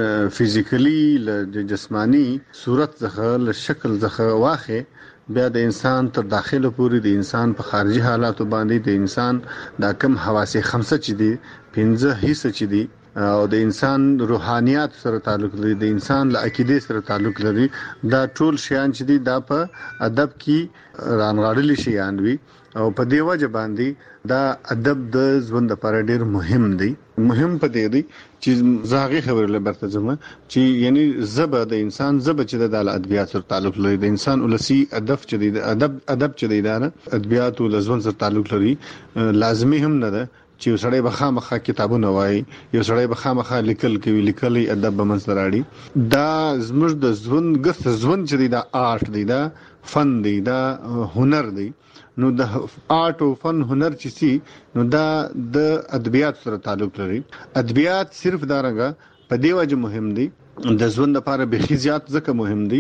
فزیکلی ل جسمانی صورت ځخه ل شکل ځخه واخه بیا د انسان تر داخله پورې د انسان په خارجي حالاتو باندې د انسان د کم حواس خمسه چې دي پنځه حصے چې دي او د انسان روحانيات سره تعلق لري د انسان له عقیده سره تعلق لري دا ټول شیان چې دي دا په ادب کې رانغاړل شيان وي او په دی وجه باندې دا ادب د ژوند لپاره ډیر مهم دی مهم په دی دی چې زاغي خبر لبرته زما چې یعنی زبه د انسان زبه چې د ادبیات سره تعلق لري د انسان ولسی ادب چې دی ادب ادب چې دی دا ادبیات او ژوند سره تعلق لري لازمي هم نه ده چې یو سړی به خامخا کتابونه وایي یو سړی به خامخا لیکل کوي لیکلي ادب به منځ راړي دا زموږ د ژوند ګس ژوند چې دی دا آرت دی دا فن دی دا هنر دی نو د آرت او فن هنر چې سي نو دا د ادبیات سره تعلق لري ادبیات صرف دا رنګه په دی وجه مهم دي د ژوند لپاره به خيزيات ځکه مهم دي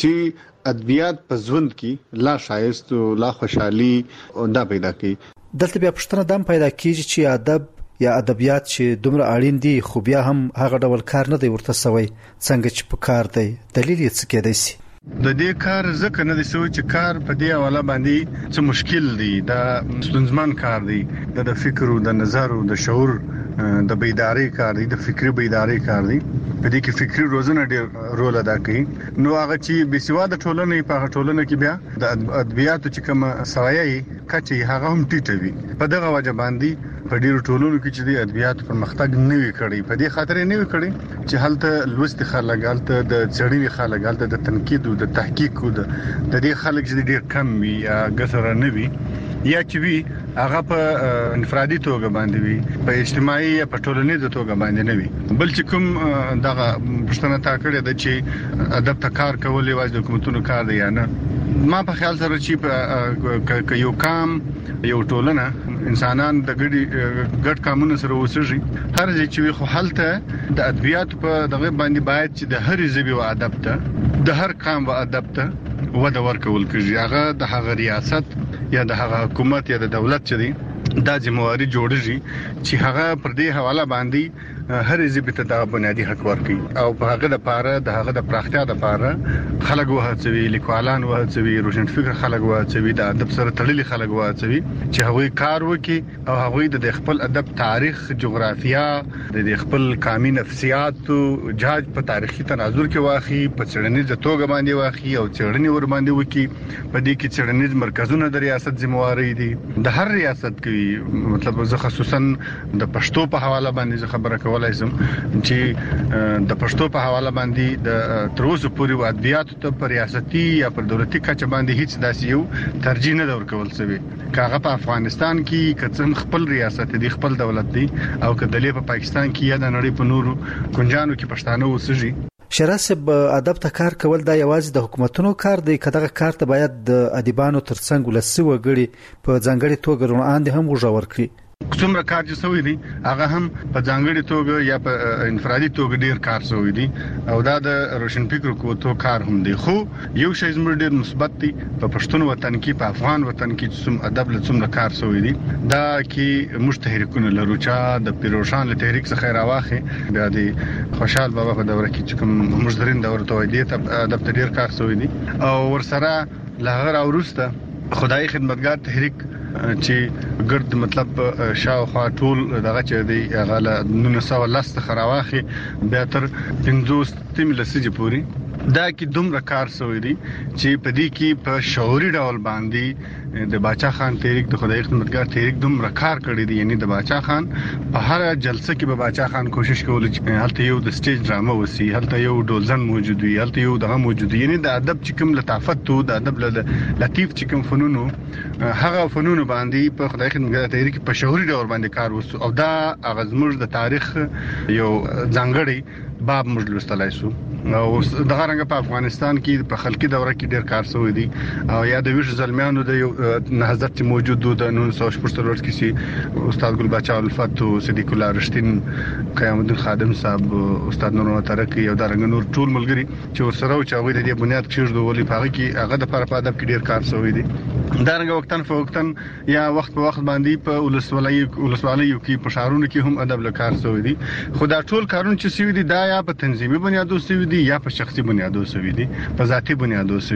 چې ادبیات په ژوند کې لا شایست او لا خوشحالي دا پیدا کوي دلته بیا پښتنه دم پیدا کیږي چې ادب یا ادبیات چې دومره اړین دي خو بیا هم هغه ډول کار نه دی ورته سوی څنګه چې په کار دی دلیل یې څه کېدای شي د دې کار ځکه نه دی سوی چې کار په دې حواله باندې څه مشکل دی دا ستونزمن کار دی د فکر او د نظر او د شعور د بیداری کار دی د فکری بیداری کار دی په دې کې فکری روزنه ډېر رول ادا کوي نو هغه چې بسواده ټولنه په ټولنه کې بیا د ادبیاتو چې کوم سوایي کچې هغه هم ټیټوي په دغه وجه باندې په ډېر ټولنو کې چې د ادبیاتو پرمختګ نه وی کړی په دې خاطر نه وی کړی چې هلته لوست خلک هلته د چړې خلک هلته د تنقید او د تحقیق او د دې خلک چې ډېر کم وي یا ګسره نه وي یا چې وی هغه په انفرادي توګه باندې وي په اجتماعي یا په ټولنیزه توګه باندې نه وي بل چې کوم دغه پښتنه تا کړی د چې ادب ته کار کول یوازې د حکومتونو کار دی یا نه ما په خیال سره چې په یو کام یو ټولنه انسانان د ګډي ګډ کامونو سره وسږي هر ځای چې خو حالته د ادبیات په دغه باندې باید چې د هر ژبې او ادب ته د هر قام او ادب ته وده ورکول کیږي هغه د هغه ریاست یا د هغه حکومت یا د دولت چې دی دا ځمواري جوړیږي چې هغه پر دې حواله باندې هر ژبه ته د بنیادی حق ورکړي او په هغه د پاره د هغه د پراختیا د پاره خلک وهڅوي لیکوالان وهڅوي روشنفکر خلک وهڅوي د ادب سره تړلي خلک وهڅوي چې هغوی کار وکړي او هغوی د خپل ادب تاریخ جغرافیا د خپل قومي نفسیات او جهاد په تاریخي تناظر کې واخی په څېړنیز توګه باندې واخی او څېړنې ور باندې وکړي په دې کې څېړنیز مرکزونه د ریاست ذمہواری دي د هر ریاست کې مطلب زه خصوصا د پښتو په حواله باندې خبره کوم لازم چې د پښتو په حواله باندې د تروس پوری ادبیات ته پر ریاستي یا پر دولتي کچه باندې هیڅ داسې یو ترجیح نه ورکول شوی کاغه په افغانستان کې کڅن خپل ریاست دی خپل دولت دی او کدلې په پاکستان کې یا د نړۍ په نورو کنجانو کې پښتانه وسږي شراسب ادب ته کار کول دا یوازې د حکومتونو کار دی کداغه کار ته باید د ادیبانو ترڅنګ ولسی وګړي په ځانګړي توګه روان هم غوښور کړي څومره کار چې سوی دی هغه هم په ځانګړي توګه یا په انفرادي توګه ډیر کار سوی دی او دا د روشنفکر کوتو کار هم دی خو یو شی زموږ ډیر مثبت دی په پښتون وطن کې په افغان وطن کې څوم ادب له څومره کار سوی دی دا کې مشتهرکونه لرو چې د پیروشان له تحریک څخه راواخه بیا دی خوشحال بابا په دوره کې چې کوم مجدرین دوره توې دی ته ادب ته ډیر کار سوی دی او ورسره لهغه راورسته خدای خدمتګار تحریک چې ګرد مطلب شاوخوا ټول دغه چې دی غاله نو سو لاست خراواخي به تر پنځوس تیم لسجه پوری دا کې دومره کار سوی دی چې په دې کې په شعوري ډول باندې د باچا خان تحریک د خدای خدمتګار تحریک دومره کار کړی دی یعنی د باچا خان په هر جلسه کې به باچا خان کوشش کوي چې هلته یو د سټیج ډراما وسی هلته یو ډولزن موجود وي هلته یو دغه موجود یعنی د ادب چې کوم لطافت او د ادب لطیف چې کوم فنونو هغه فنونو باندې په خدای خدمتګار تحریک په شعوري ډول باندې کار وسو او دا اغزمر د تاریخ یو ځانګړی باب مجلسلای سو او دغه رنګ په افغانستان کې په خلقي دوره کې ډېر کار شوی دی او یا د ویش زلمیانو د نهضت موجود د نن سو شپږ کې سي استاد ګل بچا الفت او صدیق الله رشتین قیام الدین خادم صاحب استاد نور ترکی او د رنګ نور ټول ملګری چې ورسره او چې هغه د بنیاد کېږدو ولې په هغه کې هغه د پر ادب کې ډېر کار شوی دی دا رنګ وختن فوختن یا وخت په وخت باندې په ولسوالۍ ولسوالۍ کې په شهرونو کې هم ادب لکار شوی دی خو دا ټول کارونه چې شوی دي دا یا په تنظیمي بنیادو شوی دي یا په شخصي بنیادو شوی دي په ذاتي بنیادو شوی دي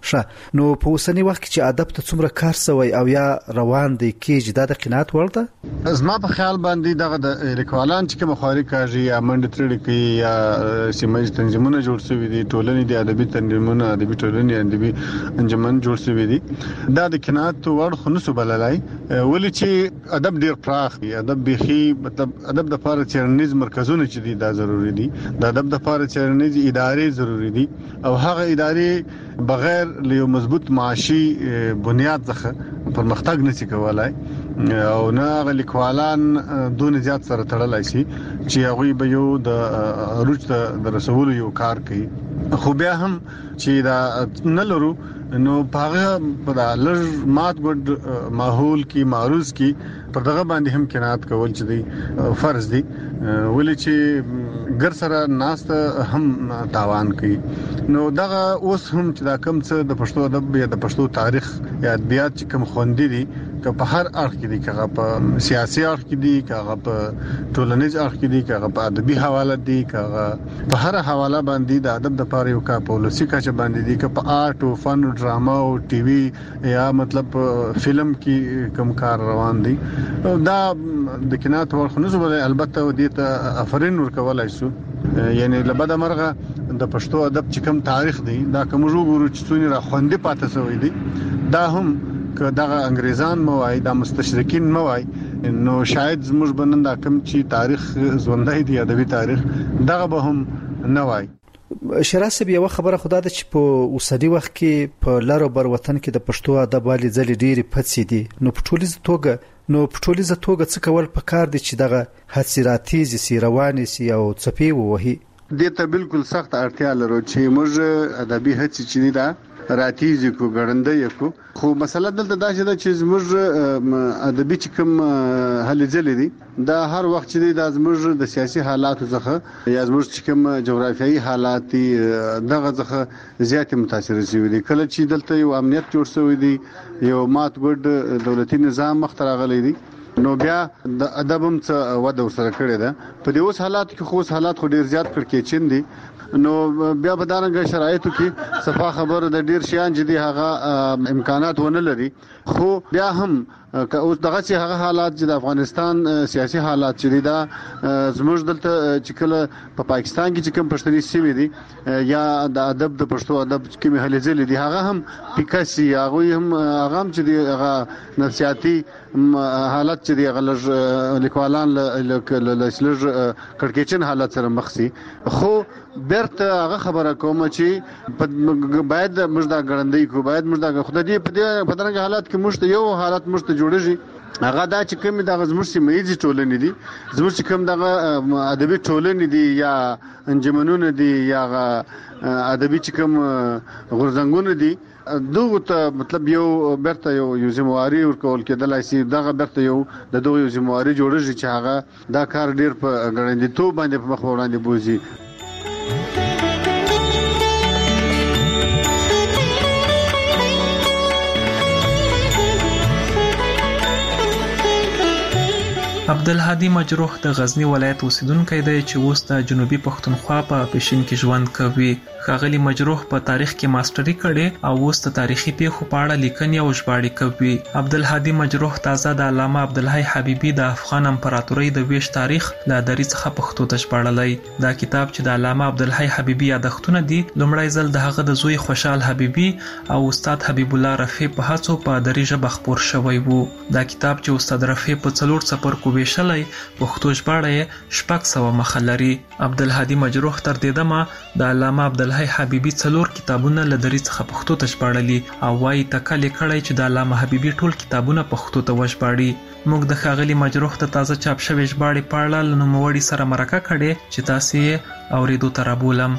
ښه نو په اوسنی وخت کې چې ادب ته څومره کار شوی او یا روان دی کېږي دا د قناعت وړ ده. زما په خیال باندې دغه د لیکوالان چې کوم خاري کاږي یا منډه ترړي کوي یا سیمایي تنظیمونه جوړ شوي دي ټولنې د ادبي تنظیمونه ادبي ټولنې ادبي انجمن جوړ شوي دي دا د قناعت وړ خو نسو بللای ولې چې ادب ډیر پراخ دی ادب بيخي مطلب ادب د لپاره چرنیز مرکزونه چې دي دا ضروری دي د ادب د لپاره چرنیز ادارې ضروری دي او هغه ادارې بغیر له مضبوط معاشي بنیاد څخه پرمختګ نشي کولای او نه غلیکوالان دون زیات سره تړلای شي چې هغه به یو د روج د رسول یو کار کوي خو بیا هم چې دا نه لرو نو هغه په لږ مات ګډ ماحول کې معروض کې پر دغه باندې هم قناعت کول چې دی فرض دی ولې چې ګر سره ناست هم تاوان کوي نو دغه اوس هم چې دا کم څه د پښتو ادب یا د پښتو تاریخ یا ادبیات چې کوم خوندې دي که په هر اړخ کې دي که په سیاسي اړخ کې دي که په ټولنیز اړخ کې دي که په ادبي حواله دي که په هر حواله باندې د ادب د پاره یو کا پالیسي کا چې باندې دي که په آرټ او فن او ډراما او ټي وي یا مطلب فلم کې کوم کار روان دي دا د قناعت ورخنوز ولې البته دې ته افرین ورکولای شو یعنی لبدا مرغه د پښتو ادب چې کوم تاریخ دی دا کوم وګورو چې څونی را خوندې پاتې شوی دی دا هم که دغه انګريزان موای د مستشرقین موای نو شاید زموږ بننده کوم چې تاریخ ژوندۍ دی ادبي تاریخ دغه به هم نه وای. شراسب یو خبره خدا د چې په اوسدي وخت کې په لارو بر وطن کې د پښتو ادب والی ځلې ډېری پڅې دي نو په ټولیزه توګه نو په ټولیزه توګه څه کول پکار دي چې دغه حسراتي سي رواني سي او صفي وهي د ته بالکل سخت اړتیا لرو چې موږ ادبي هڅې چې دا راتیږي کو ګړندې کو خو مسله دلته دا چې زموږ ادبي چې کوم هلې ځلې دي دا هر وخت چې دا زموږ د سیاسي حالاتو څخه یا زموږ چې کوم جغرافیایي حالات دغه څخه زیات متاثر شوي دي کله چې دلته یو امنیت جوړ شوی دی یو مات ګډ دولتي نظام مخ ته راغلی دی نو بیا د ادب هم څه وده ورسره کړې ده په دې اوس حالات کې خو حالات خو ډیر زیات کړکېچن دي نو بیا په دغه شرایطو کې صفه خبره د ډیر شیان چې دي هغه امکانات ونه لري خو بیا هم اوس دغه چې هغه حالات چې د افغانستان سیاسي حالات چې دي دا زموږ دلته چې کله په پاکستان کې چې کوم پښتني سیمې دي یا د ادب د پښتو ادب کې مهلې ځلې دي هغه هم پیکاسي هغه هم هغه هم چې دي هغه نفسیاتي حالت چې دي هغه لیکوالان له لږ کړکېچن حالت سره مخ سي خو برته هغه خبره کوم چې باید موږ دا ګړندې کو باید موږ دا خدای دې په دې په دغه حالات کې موږ یو حالت موږ جوړیږي هغه دا چې کوم د زموږ سیمایي ټولنې دي زموږ چې کوم دغه ادبي ټولنې دي یا انجمنونه دي یا ادبي چې کوم غورځنګونه دي دغه ته مطلب یو برته یو یو ذمہواری ورکول کېدلای شي دغه برته یو د دغه یو ذمہواری جوړیږي چې هغه دا کار ډیر په ګړندې تو باندې په مخ وړاندې بوزي. عبدالهادي مجروح د غزنی ولایت اوسیدونکی دی چې اوس د جنوبي پښتونخوا په پښین کې ژوند کوي. ښاغلي مجروح په تاریخ کې ماستري کړې او اوس د تاریخي پیښو په اړه لیکنې او ژباړې کوي. عبدالهادي مجروح تازه د علامه عبدالحی حبیبي د افغان امپراتورۍ د ویش تاریخ له دري څخه پښتو ته ژباړلی. دا کتاب چې د علامه عبدالحی حبیبي یادښتونه دي لومړی ځل د هغه د زوی خوشحال حبیبي او استاد حبیب الله رفیع په هڅو په دري ژبه خپور شوی وو. دا کتاب چې استاد رفیع په څلور څپرکو ویشلی پښتو ژباړه یې شپږ سوه مخه لري. عبدالهادي مجروح تر دې دمه د علامه عبدالحی حبیبي څلور کتابونه له دري څخه پښتو ته ژباړلي او وايي تکل یې کړی چې د علامه حبیبي ټول کتابونه پښتو ته وژباړي. موږ د ښاغلي مجروح د تازه چاپ شوې ژباړې په اړه له نوموړي سره مرکه کړې چې تاسې یې اورېدو ته رابولم.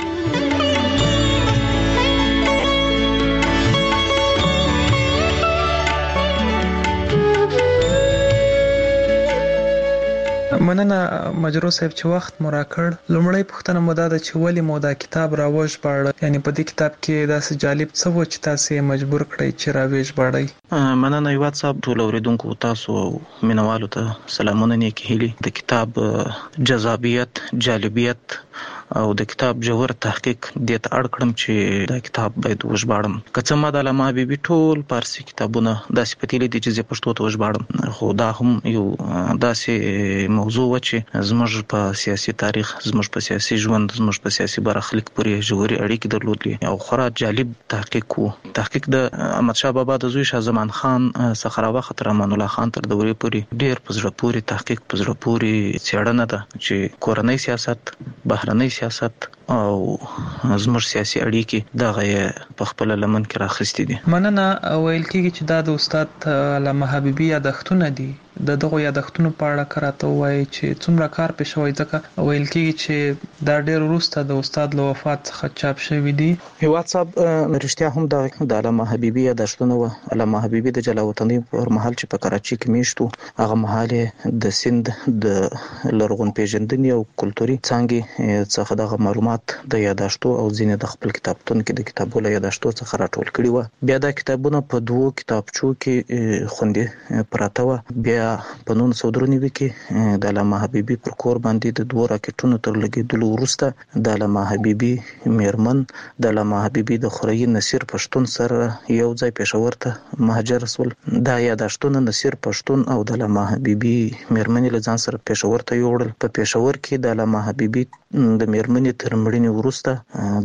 مننه مجروح صاحب چې وخت مو راکړ. لومړی پوښتنه مو دا ده چې ولې مو دا کتاب راوژباړه یعنی په دې کتاب کې داسې جالب څه و چې تاسو یې مجبور کړئ چې راوژباړئ؟ مننه یوات صاحب ټول اوریدونکو تاسو مینوالو ته سلامونه نیکې هیلې. د کتاب جذابیت جالبیت او د کتاب جوړ تحقیق د ته اړ کړم چې دا کتاب باید وژباړم. کڅه ما د علامه حبیبي ټول فارسی کتابونه داسې پتیلې دي چې پښتو ته وژباړم، خو دا هم یو داسې موضوع و چې زموږ په سیاسي تاریخ، زموږ په سیاسي ژوند، زموږ په سیاسي برخلیک پورې ژورې اړیکې درلودلې او خورا جالب تحقیق وو. تحقیق د احمد شاه بابا د زوی شاه زمان خان څخه راوخت تر امان الله خان تر دورې پورې ډېر په زړه پورې تحقیق، په زړه پورې څېړنه ده چې کورنۍ سیاست، بهرنۍ سیاست او زموږ سیاسي اړیکې دغه په خپل لمن کې راخستې دي. مننه. ویل کېږي چې دا د استاد علامه حبیبي یادښتونه دي. د دغه یادښتونو په اړه کراته وایي چې څومره کار پې شوی، ځکه ویل کېږي چې دا ډېر وروسته د استاد له وفات څخه چاپ شوي دي. هیواد صاحب رښتیا هم د علامه حبیبي یادښتونه وو. علامه حبیبي د جلا وطنۍ پر مهال چې په کراچۍ کې میشت وو، هغه مهال د سند د لرغون پیژندنې او کلتوري څانګې څخه دغه معلومات د یادښتو او ځینې د خپل کتابتون کې د کتابونو یادښتو څخه راټول کړي وو. بیا دا کتابونه په دوو کتابچو کې خوندي پراته وو. بیا په نولس سوه درې نوي کې د علامه حبیبي پر کور باندې د دوه راکټونو تر لګېدلو وروسته د علامه حبیبي میرمن د علامه حبیبي د خوريي نصیر پښتون سره یو ځای پېښور ته مهاجر شول. دا یادښتونه نصیر پښتون او د علامه حبیبي میرمنې له ځان سره پېښور ته یوړل. په پېښور کې د علامه حبیبي د میرمنې تر مړینې وروسته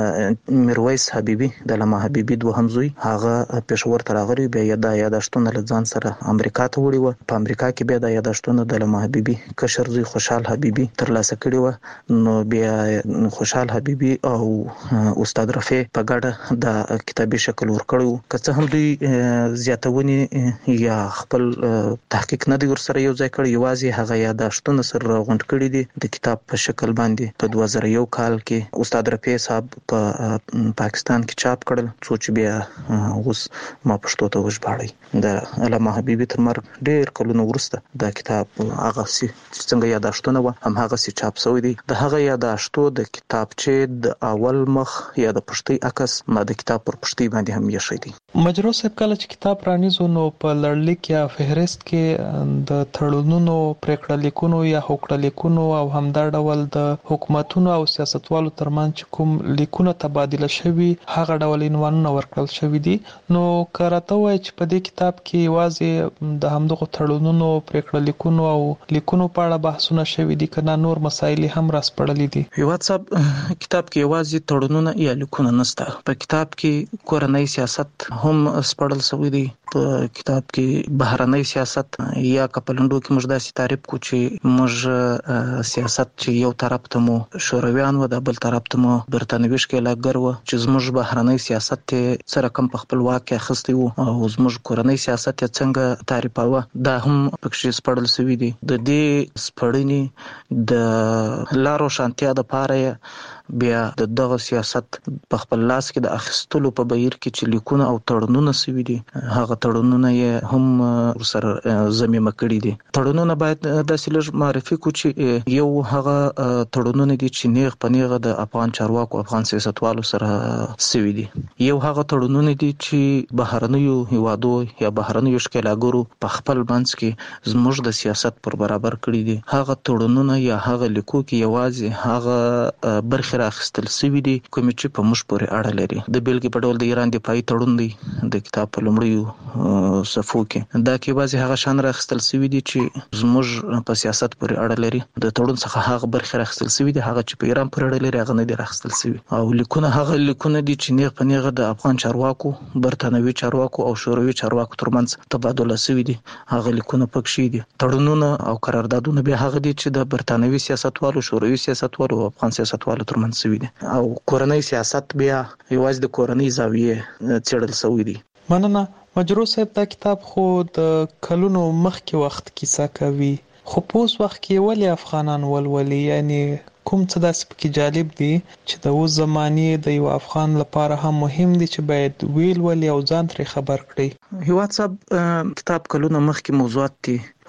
د میرویس حبیبي د علامه حبیبي دوهم زوی هغه پېښور ته راغلی. بیا دا یادښتونه له ځان سره امریکا ته وړي وو. په امریکا کې بیا د یادښتونو د علامه حبیبي کشر زوی خوشحال حبیبي ترلاسه کړي وو. نو بیا خوشحال حبیبي او استاد رفیع په ګډه د کتابي شکل ورکړو. که څه هم دوی زیاتونې یا خپل تحقیق نه دی ورسره یو ځای کړی، یوازې هغه یادښتونه سره غونډ کړي دي د کتاب په شکل باندې. په دوه زره یو کال کې استاد رفیع صاحب په پاکستان کې چاپ کړل، څو چې بیا اوس ما پښتو ته وژباړی. د علامه حبیبي تر مرګ ډېر کلونه وروسته دا کتاب هغه سي څنګه یادښتونه و هم هغه سي چاپ شوی دی. د هغه یادښتو د کتابچې د اول مخ یا د پښتۍ عکس ما د کتاب پر پښتۍ باندې هم یې دی. مجروح صاحب کله چې کتاب رانیزو نو په لړلیک یا فهرست کې د تړونونو، پریکړه لیکونو یا هوکړه لیکونو او همدا ډول د حکومتونو او سیاستوالو ترمنځ کوم لیکونه تبادله شوي هغه ډول عنوانونه ورکړل شوي دي. نو کراته وایي چې په دې کتاب کې یوازې د همدغه تړونونو، پریکړه لیکونو او لیکونو په اړه بحثونه شوي دي، که نه نور مسایل هم راسپړلي دي؟ هیواد صاحب کتاب کې یوازې تړونونه یا لیکونه نشته. په کتاب کې کورنۍ سیاست هم سپړل شوی دی. په کتاب کې بهرنۍ سیاست یا کپلندو کې موږ داسې تعریف کو چې موږ سیاست چې یو طرف ته مو شورویان و، د بل طرف ته مو برتانوي ښکېلاکګر و، چې زموږ بهرنۍ سیاست ته سره کم په خپل واک کې اخیستی وو او زموږ کورنۍ سیاست یې څنګه تعریفاوه، دا هم پکې سپړل شوی دی. د دې سپړنې د لارو شانتیا د پاره بیا د دغه سیاست په خپل لاس کې د اخیستلو په بهیر کې چې لیکونه او تړونونه شوي دي، هغه تړونونه یې هم سره ضمیمه کړي دي. تړونونه باید داسې لږ معرفي کو چې یو هغه تړونونه دي چې نیغ په نیغه د افغان چارواکو، افغان سیاستوالو سره شوي دي. یو هغه تړونونه دي چې بهرنیو هیوادو یا بهرنیو ښکېلاکګرو په خپل منځ کې زموږ د سیاست پر برابر کړي دي. هغه تړونونه یا هغه لیکو کې یوازې هغه برخې راخیستل شوي دي کومې چې په موږ پورې اړه لري. د بیلګې په ډول د ایران دفاعي تړون دی د کتاب په لومړیو صفحو کې، دا کې یوازې هغه شان راخیستل شوي دي چې زموږ په سیاست پورې اړه لري. د تړون څخه هغه برخې راخیستل شوي دي، هغه چې په ایران پورې اړه لري هغه نه دي راخیستل شوي. او لیکونه هغه لیکونه دي چې نیغ په نیغه د افغان چارواکو، برتانوي چارواکو او شوروي چارواکو ترمنځ تبادله شوي دي، هغه لیکونه پکې دي. تړونونه او قراردادونه بیا هغه دي چې د برتانوي سیاستوالو، شوروي سیاستوالو او افغان سیاستوالو ترمنځ شوي دي. او کورنۍ سیاست بیا یوازې د کورنۍ زاویې څېړل شوی دی. مننه. مجروح صاحب دا کتاب خو د کلونو مخکې وخت کیسه کوي، خو په اوس وخت کې ولې افغانان ولولي؟ یعنی کوم څه داسې پکې جالب دي چې د اوس زمانې د یو افغان لپاره هم مهم دي چې باید ویل ولي او ځان ترې خبر کړي؟ هیواد صاحب کتاب کلونه مخکې موضوعات دي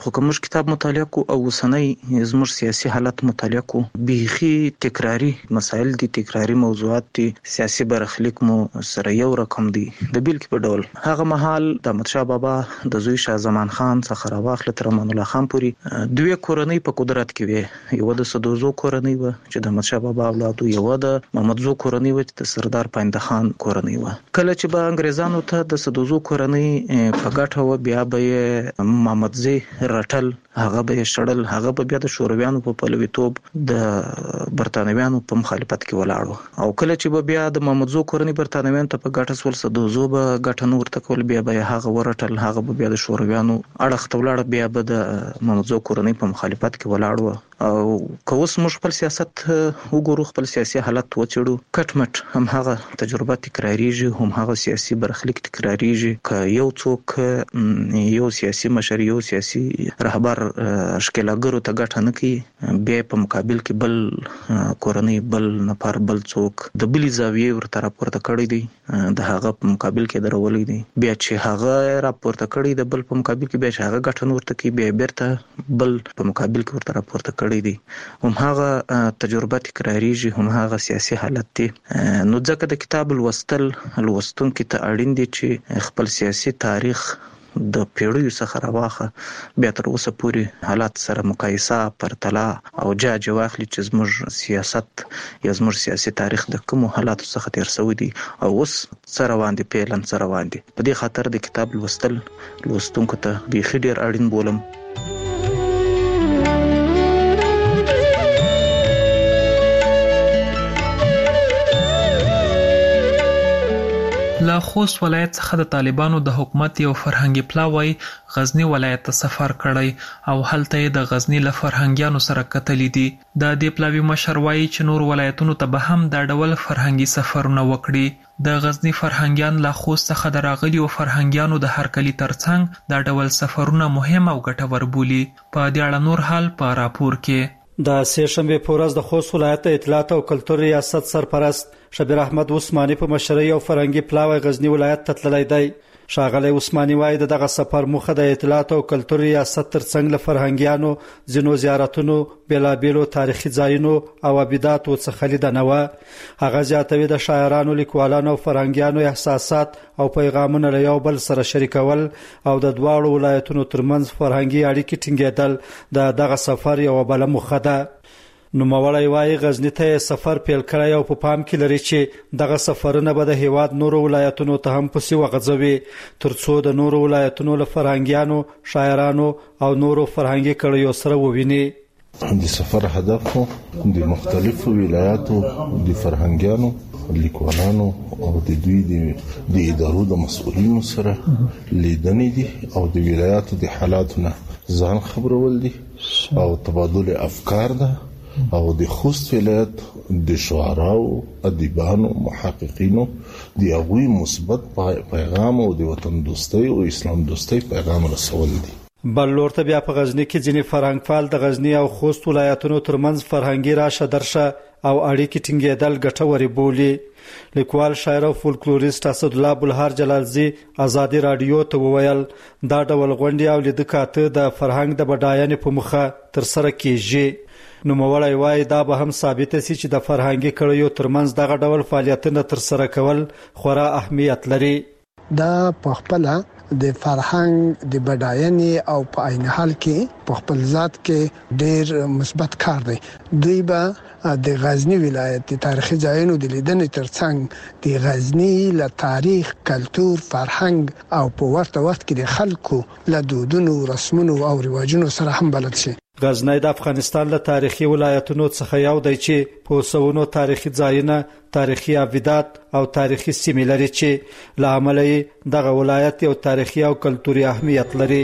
خو کوم کتاب مطالعه کو او وسنۍ زموږ سیاسي حالت مطالعه کو بيخي تکراری مسائل دي، تکراری موضوعات دي، سیاسي برخلیک مو سره یو رقم دي. د بیل کې په ډول هغه مهال د احمد شاه بابا د زوی شاه زمان خان څخه راواخله تر امان الله خان پورې دوی کورنۍ په قدرت کې وي. یو د سدوزو کورنۍ و چې د احمد شاه بابا اولاد، یو د محمد زو کورنۍ و چې د سردار پاینده خان کورنۍ و. کله چې به انګريزانو ته د سدوزو کورنۍ په ګټه و بیا به محمد زی رټل، هغه به شړل، هغه به بیا د شورویانو په پلویتوب د برتانویانو په مخالفت کې ولاړو. او کله چې به بیا د محمد زو کورنۍ برتانویانو ته په ګټه سول، سدوزو به ګټه نور تکول، بیا به هغه ورټل، هغه به بیا د شورویانو اړخ ته ولاړ، بیا به د محمد زو کورنۍ په مخالفت کې ولاړو. او که اوس موږ خپل سیاست وګورو، خپل سیاسي حالت وڅېړو، کټ مټ هم هغه تجربه تکراریږي، هم هغه سیاسي برخلیک تکراریږي. که یو څوک یو سیاسي مشر، یو سیاسي رهبر ښکېلاګرو ته ګټه نه کوي، بیا په مقابل کې بل کورنۍ، بل نفر، بل څوک د بلې زاویې ورته راپورته کړی دی، د هغه په مقابل کې درولې دي. بیا چې هغه راپورته کړی د بل په مقابل کې، بیا چې هغه ګټه نه ورته کوي، بیا بیرته بل په مقابل کې ورته راپورته کړی دی. هم هغه تجربه تکراریږي، هم هغه سیاسي حالت دی. نو ځکه د کتاب لوستل لوستونکو ته اړین دي چې خپل سیاسي تاریخ د پیړیو څخه راواخه بیا تر اوسه پورې حالات سره مقایسه، پرتله او جاج واخلي چې زموږ سیاست یا زموږ سیاسي تاریخ د کوم حالاتو څخه تیر شوی دی او اوس څه روان دي، پیلن څه روان دي. په دې خاطر د کتاب لوستل لوستونکو ته بیخي ډیر اړین بولم. له خوست ولایت څخه د طالبانو د حکومت یو فرهنګي پلاوی غزنی ولایت ته سفر کړی او هلته یې د غزنی له فرهنګیانو سره کتلې دي. د دې پلاوی مشر وایي چې نور ولایتونو ته به هم دا ډول فرهنګي سفرونه وکړي. د غزنی فرهنګیان له خوست څخه د راغلي او فرهنګیانو د هرکلي ترڅنګ دا ډول سفرونه مهم او ګټور بولي. په دې اړه نور حال په راپور کې. د سه شنبه په ورځ د خوست ولایت اطلاعات او کلتور ریاست سرپرست شبیر احمد عثماني په مشرۍ او فرهنګي پلاوی غزنی ولایت ته تللی دی. ښاغلی عثماني وایي د دغه سفر موخه د اطلاعات او کلتور ریاست ترڅنګ له فرهنګیانو ځینو زیارتونو، بیلابیلو تاریخي ځایونو او عباداتو څخه لیدنه وه. هغه زیاتوي د شاعرانو، لیکوالانو او فرهنګیانو احساسات او پیغامونه له یو بل سره شریکول او د دواړو ولایتونو ترمنځ فرهنګي اړیکې ټینګېدل د دغه سفر یوه بله موخه ده. نوموړی وایي غزنی ته سفر پیل کړی او په پام کې لري چې دغه سفرونه به د هیواد نورو ولایتونو ته هم پسې وغځوي ترڅو د نورو ولایتونو له فرهنګیانو، شاعرانو او نورو فرهنګي کړیو سره وویني. د سفر هدف د مختلفو ولایاتو د فرهنګیانو، لیکوالانو او د دوی د ادارو د مسؤلینو سره لیدنې دي او د ولایاتو د حالاتو نه ځان خبرول دي او تبادل افکار ده. او د خوست ولایت د شعراو، ادیبانو، محققینو د هغوی مثبت پیغام او د وطن دوستۍ او اسلام دوستۍ پیغام رسول دي. بل لور ته بیا په غزنی کې ځینې فرهنګفال د غزنی او خوست ولایتونو ترمنځ فرهنګي راشه درشه او اړیکې ټینګېدل ګټورې بولي. لیکوال، شاعر او فولکلوریست اسدالله بلهار جلالزی ازادي رادیو ته وویل دا ډول غونډې او لیدکاته د فرهنګ د بډاینې په مخه ترسره کیږي. نوموړی وایي دا به هم ثابته شي چې د فرهنګي کړیو ترمنځ دغه ډول فعالیتونه ترسره کول خورا اهمیت لري. دا په خپل د فرهنګ د بډاینې او په عین حال کې په خپل ذات کې ډېر مثبت کار دی. دوی به د غزنی ولایت د تاریخي ځایونو د لیدنې ترڅنګ د غزنی له تاریخ، کلتور، فرهنګ او په ورته وخت کې د خلکو له دودونو، رسمونو او رواجونو سره هم بلد شي. غزنی د افغانستان له تاریخي ولایتونو څخه یو دی چې په سونو تاریخي ځایونه، تاریخي ابدات او تاریخي سیمې لري چې له امله یې دغه ولایت یو تاریخي او کلتوري اهمیت لري.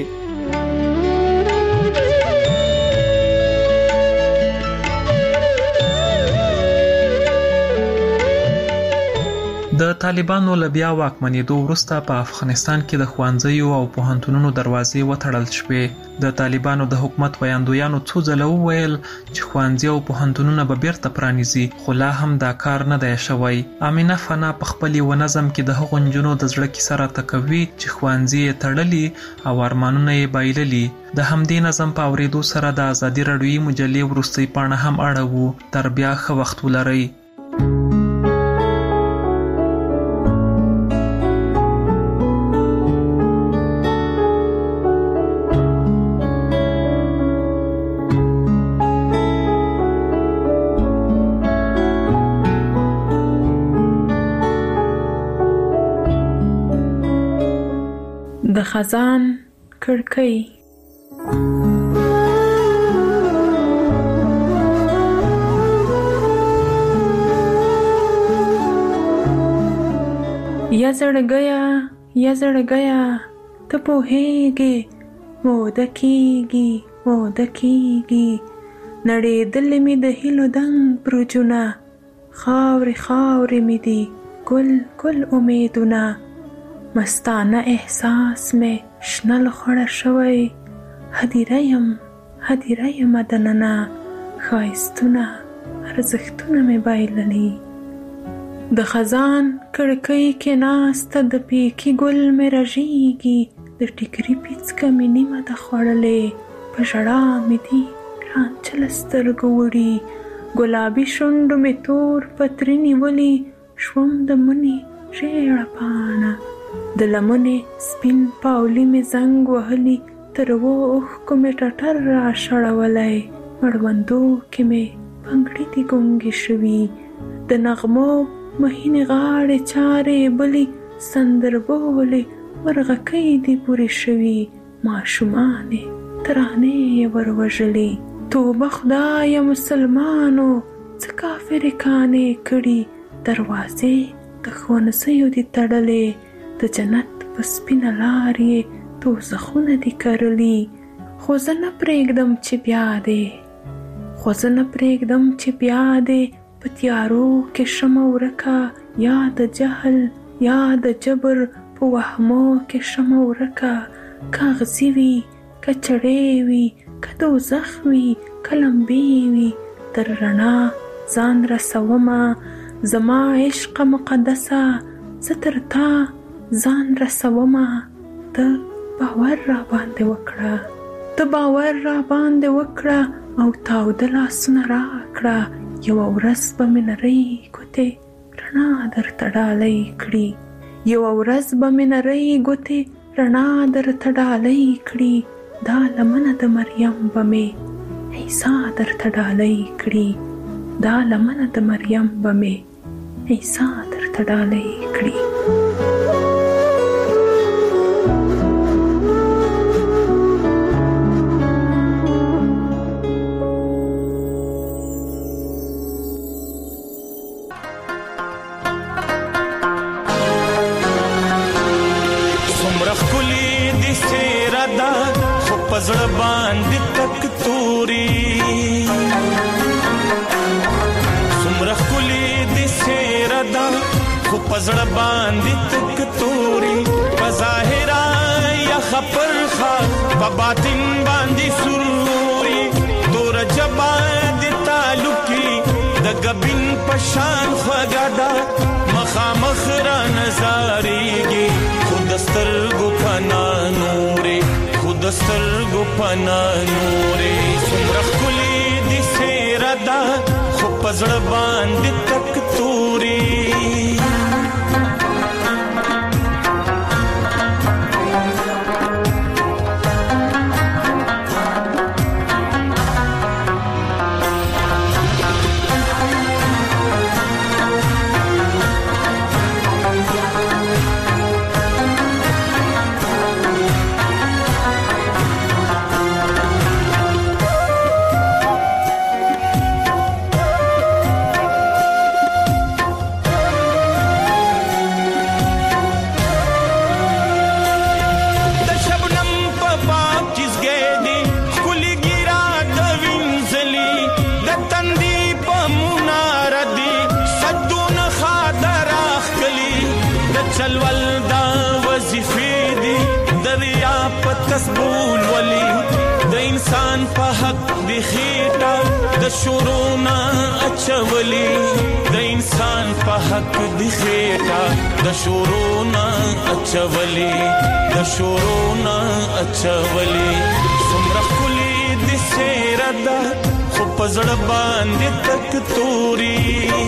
د طالبانو له بیا واکمنېدو وروسته په افغانستان کې د ښوونځیو او پوهنتونونو دروازې وتړل شوې. د طالبانو د حکومت ویاندویانو څو ځله وویل چې ښوونځي او پوهنتونونه به بیرته پرانیزي، خو لا هم دا کار نه دی شوی. امینه فنا په خپل یو نظم کې د هغو نجونو د زړه کیسه راته کوي چې ښوونځي یې تړلي او ارمانونه یې بایللي. د همدې نظم په اورېدو سره د ازادي راډیویي مجلې وروستۍ پاڼه هم اړوو. تر بیا ښه وخت ولرئ. د خزان کړکۍ. یا زړګیا یا زړګیا ته پوهېږې موده کېږي موده کېږي نړېدلې مې د هیلو دنګ برجونه خاورې خاورې مې دي ګل ګل امیدونه مستانه احساس مې شنه لخوړه شوی هدیره یم هدیره یم دننه ښایستونه ارزښتونه مې بایللي د خزان کړکۍ کې ناسته د پیکي ګل مې رژیږي د ټیکري پیڅکه مې نیمه ده خوړلې په ژړا مې دي رانچه له سترګو وړي ګلابي شونډو مې تور پتري نیولي شوم د مني ژېړه پاڼه د لمنې سپین پاولي مې زنګ وهلي تر اوو اوښکو مې ټټر راشړولی مړوندو کې مې پنګړي دي ګونګې شوي د نغمو مهینې غاړې چارې بلې سندربولې مرغکۍ دي پورې شوي ماشومانې ترانې یې وروژلې توبه خدایه مسلمانو څه کافرې کانې کړي دروازې د ښوونځیو دي تړلې د جنت په سپینه لار یې دوزخونه دي کرلي خو زه نه پرېږدم چې بیا دې خو زه نه پرېږدم چې بیا دې په تیارو کې شمه ورکه یا د جهل یا د جبر په وهمو کې شمه ورکه کاغذي وي که چړې وي که دوزخ وي که لمبې وي تر رڼا ځان رسومه زما عشق مقدسه زه تر تا ځان رسومه ته باور را باندې وکړه ته باور را باندې وکړه او تاوده لاسونه راکړه یوه ورځ به مې نرۍ ګوتې رڼا درته ډالۍ کړي یوه ورځ به مې نرۍ ګوتې رڼا درته ډالۍ کړي دا لمنه د مریم به مې عیسی درته ډالۍ کړي دا لمنه د مریم به مې عیسی درته ډالۍ کړي پزړه باندې تک توري څومره ښکلې دې څېره ده خو پزړه باندې تک توري په ظاهره یخه پرخه په باطن باندې سروري توره ژبه د تعلقي د ګبین په شان خوږه ده مخامخ را نظارېږي خو د سترګو پناه نورې دسترګو پنا نورې څومره ښکلې دې څېره ده خو په زړه باندې تک توري انسان په حق دی خېټه د شورونا اچولي د انسان په حق دی خېټه د شورونا اچولي د شورونا اچولي څومره خولي د سیره ده خو پزړ باندې تک توري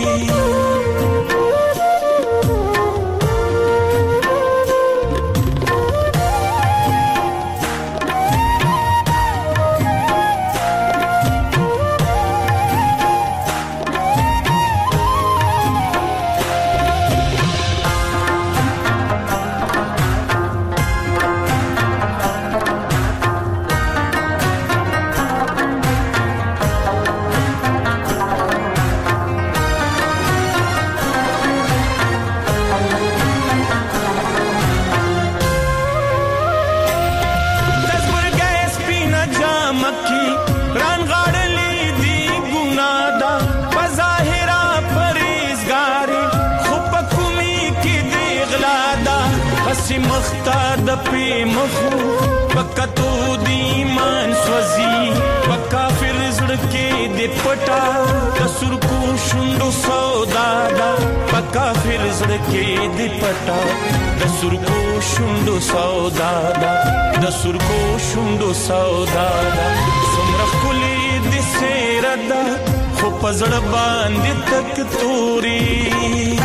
مختا د پی مخو پکتو دی مان سوزی پکا فر زړه کې د پټا کسر کو شوندو سودا دا پکا فر زړه کې د پټا کسر کو شوندو سودا دا د سر کو شوندو سودا دا څومره کلی د سیردا خو پزړ باندې تک توري